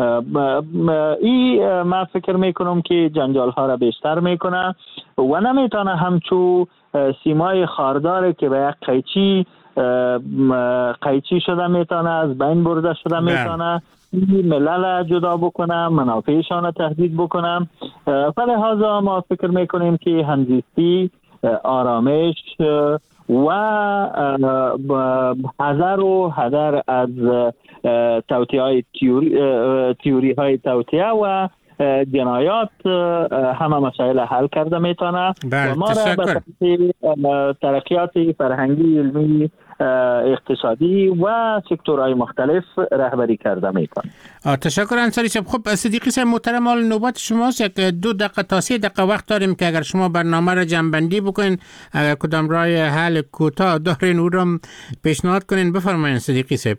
این من فکر میکنم که جنجال ها را بیشتر میکنه و نمیتونه همچو سیمای خاردار که به یک قیچی قیچی شده میتونه از بین برده شده میتونه ملل جدا بکنه، منافعشان تهدید بکنه. فلهذا ما فکر میکنیم که همزیستی آرامش و حذر و حذر از توطئه های تیوری, تیوری های توطئه و جنایات همه مسائل حل کرده میتونه و ما را به ترقیات فرهنگی، علمی، اقتصادی و سکتورهای مختلف رهبری کرده میکنه. تشکر انصاری صاحب. خب صدیقی صاحب محترم، حال نوبت شماست. یک دو دقیقه تا سه دقیقه وقت داریم که اگر شما برنامه را جمع‌بندی بکنین، اگر کدام راه حل کوتاه دارین او را پیشنهاد کنین، بفرمایید صدیقی صاحب.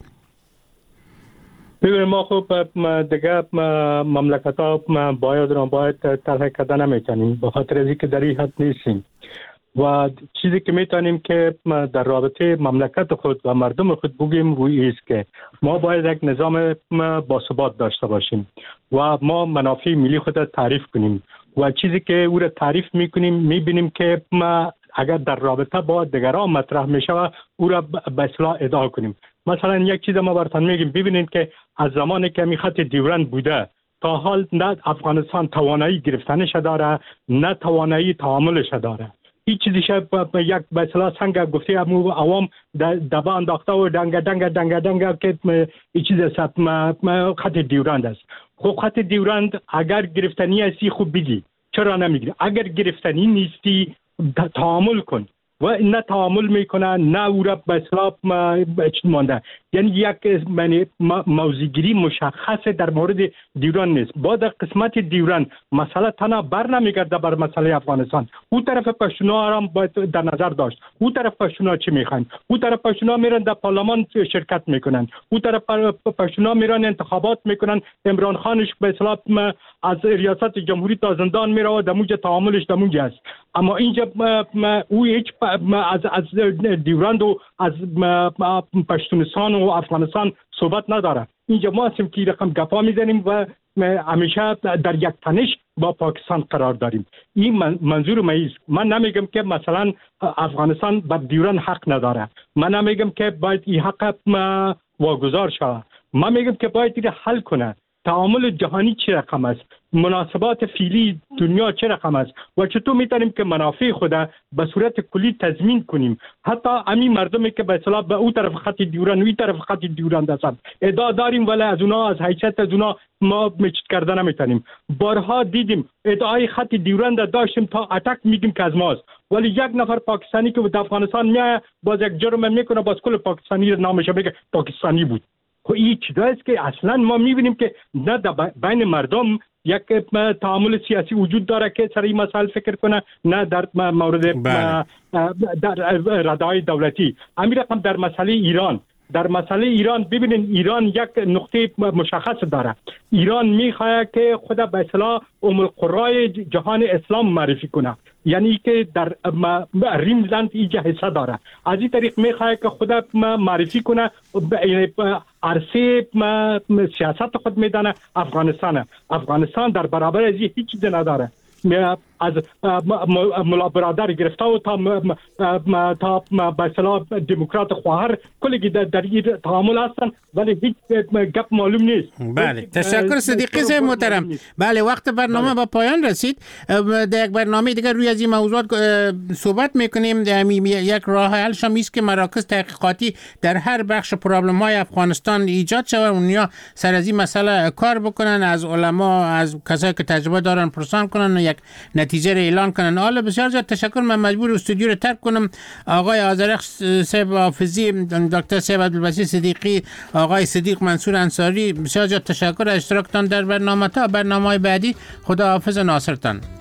ببینید ما خب دیگه مملکت ها باید را باید طرح کردن نمیتونیم به خاطر از اینکه در این حد نیستیم و چیزی که میتونیم که در رابطه مملکت خود و مردم خود بگیم روی است که ما باید یک نظام باثبات داشته باشیم و ما منافع ملی خود را تعریف کنیم و چیزی که او را تعریف میکنیم میبینیم که ما اگر در رابطه با دیگران مطرح میشه و او را به اصلاح ادعا کنیم. مثلا یک چیز ما براتون میگیم، ببینید که از زمانی که می خط دیورند بوده تا حال نه افغانستان توانایی گرفتنش داره نه توانایی تعاملش داره. هیچ چیزیش یک به اصطلاح سنگ گفته امو عوام دبا انداخته و دنگ دنگ دنگ دنگ که این چیز خط دیورند است. خب خط دیورند اگر گرفتنی هستی خوب بگی، چرا نمیگیری؟ اگر گرفتنی نیستی تعامل کن و نه تعامل میکنه نه او را به اصلاح مانده. یعنی یک موضوعگیری مشخص در مورد دیوران نیست. با در قسمت دیوران مسئله تنها بر نمیگرده بر مسئله افغانستان. او طرف پشتونا هم باید در نظر داشت. او طرف پشتونا چی میخوان؟ او طرف پشتونا میرن در پارلمان شرکت میکنن. او طرف پشتونا میرن انتخابات میکنن. عمران خانش به اصلاح از ریاست جمهوری تا زندان میره و دموج تعاملش دموج است. اما اینجا او هیچ از از دیورند و از پشتونستان و افغانستان صحبت نداره. اینجا ما هستیم که رقم گپا میزنیم و همیشه در یک تنش با پاکستان قرار داریم. این منظور ما است. من نمیگم که مثلا افغانستان بر دیورند حق نداره. من نمیگم که باید این حق واگذار شود. من میگم که باید این حل کنه. تعامل جهانی چه رقم است؟ مناسبات فعلی دنیا چه رقم است و چطور میتونیم که منافع خود به صورت کلی تضمین کنیم؟ حتی همین مردمی که به اصطلاح به اون طرف خط دیورند و این طرف خط دیورند هستند ادعا داریم ولی از اونا از حیثیت از اونا ما مچت کردن نمیتونیم. بارها دیدیم ادعای خط دیورند داشتیم تا اتک میگیم که از ماست، ولی یک نفر پاکستانی که در افغانستان میاد باز یک جرم میکنه باز کل پاکستانی نامش میگه پاکستانی بود. خب این چیزایی است که اصلا ما میبینیم که نه در بین مردم یک تعامل سیاسی وجود داره که سر این مسائل فکر کنه، نه در مورد در ردای دولتی. همین رقم در مسئله ایران. در مسئله ایران ببینید ایران یک نقطه مشخص داره. ایران میخواد که خود به اصطلاح ام القرای جهان اسلام معرفی کنه، یعنی که در ریملند اینجا حصه داره. از این طریق میخواد که خود معرفی کنه عرصه سیاست خود میدانه افغانستان. افغانستان در برابر از هیچ چیز نداره. از ملا برادر گرفته و تا تا به اصطلاح دموکرات خواهر کلی در این تعامل هستن ولی هیچ گپ معلوم نیست. بله تشکر صدیقی صاحب محترم. بله وقت برنامه به پایان رسید. در یک برنامه دیگر روی از این موضوعات صحبت میکنیم. یک راه حل شامی است که مراکز تحقیقاتی در هر بخش پرابلم های افغانستان ایجاد شود، اونیا سر از این مسئله کار بکنن، از علما از کسایی که تجربه دارن پرسان کنن و یک نتیجه را اعلان کنن. حالا بسیار زیاد تشکر. من مجبور استودیو رو ترک کنم. آقای آذرخش صاحب حافظی، دکتر صاحب عبدالبصیر صدیقی، آقای صدیق منصور انصاری، بسیار زیاد تشکر از اشتراکتان در برنامه. تا برنامه‌های بعدی خدا حافظ ناصرتان.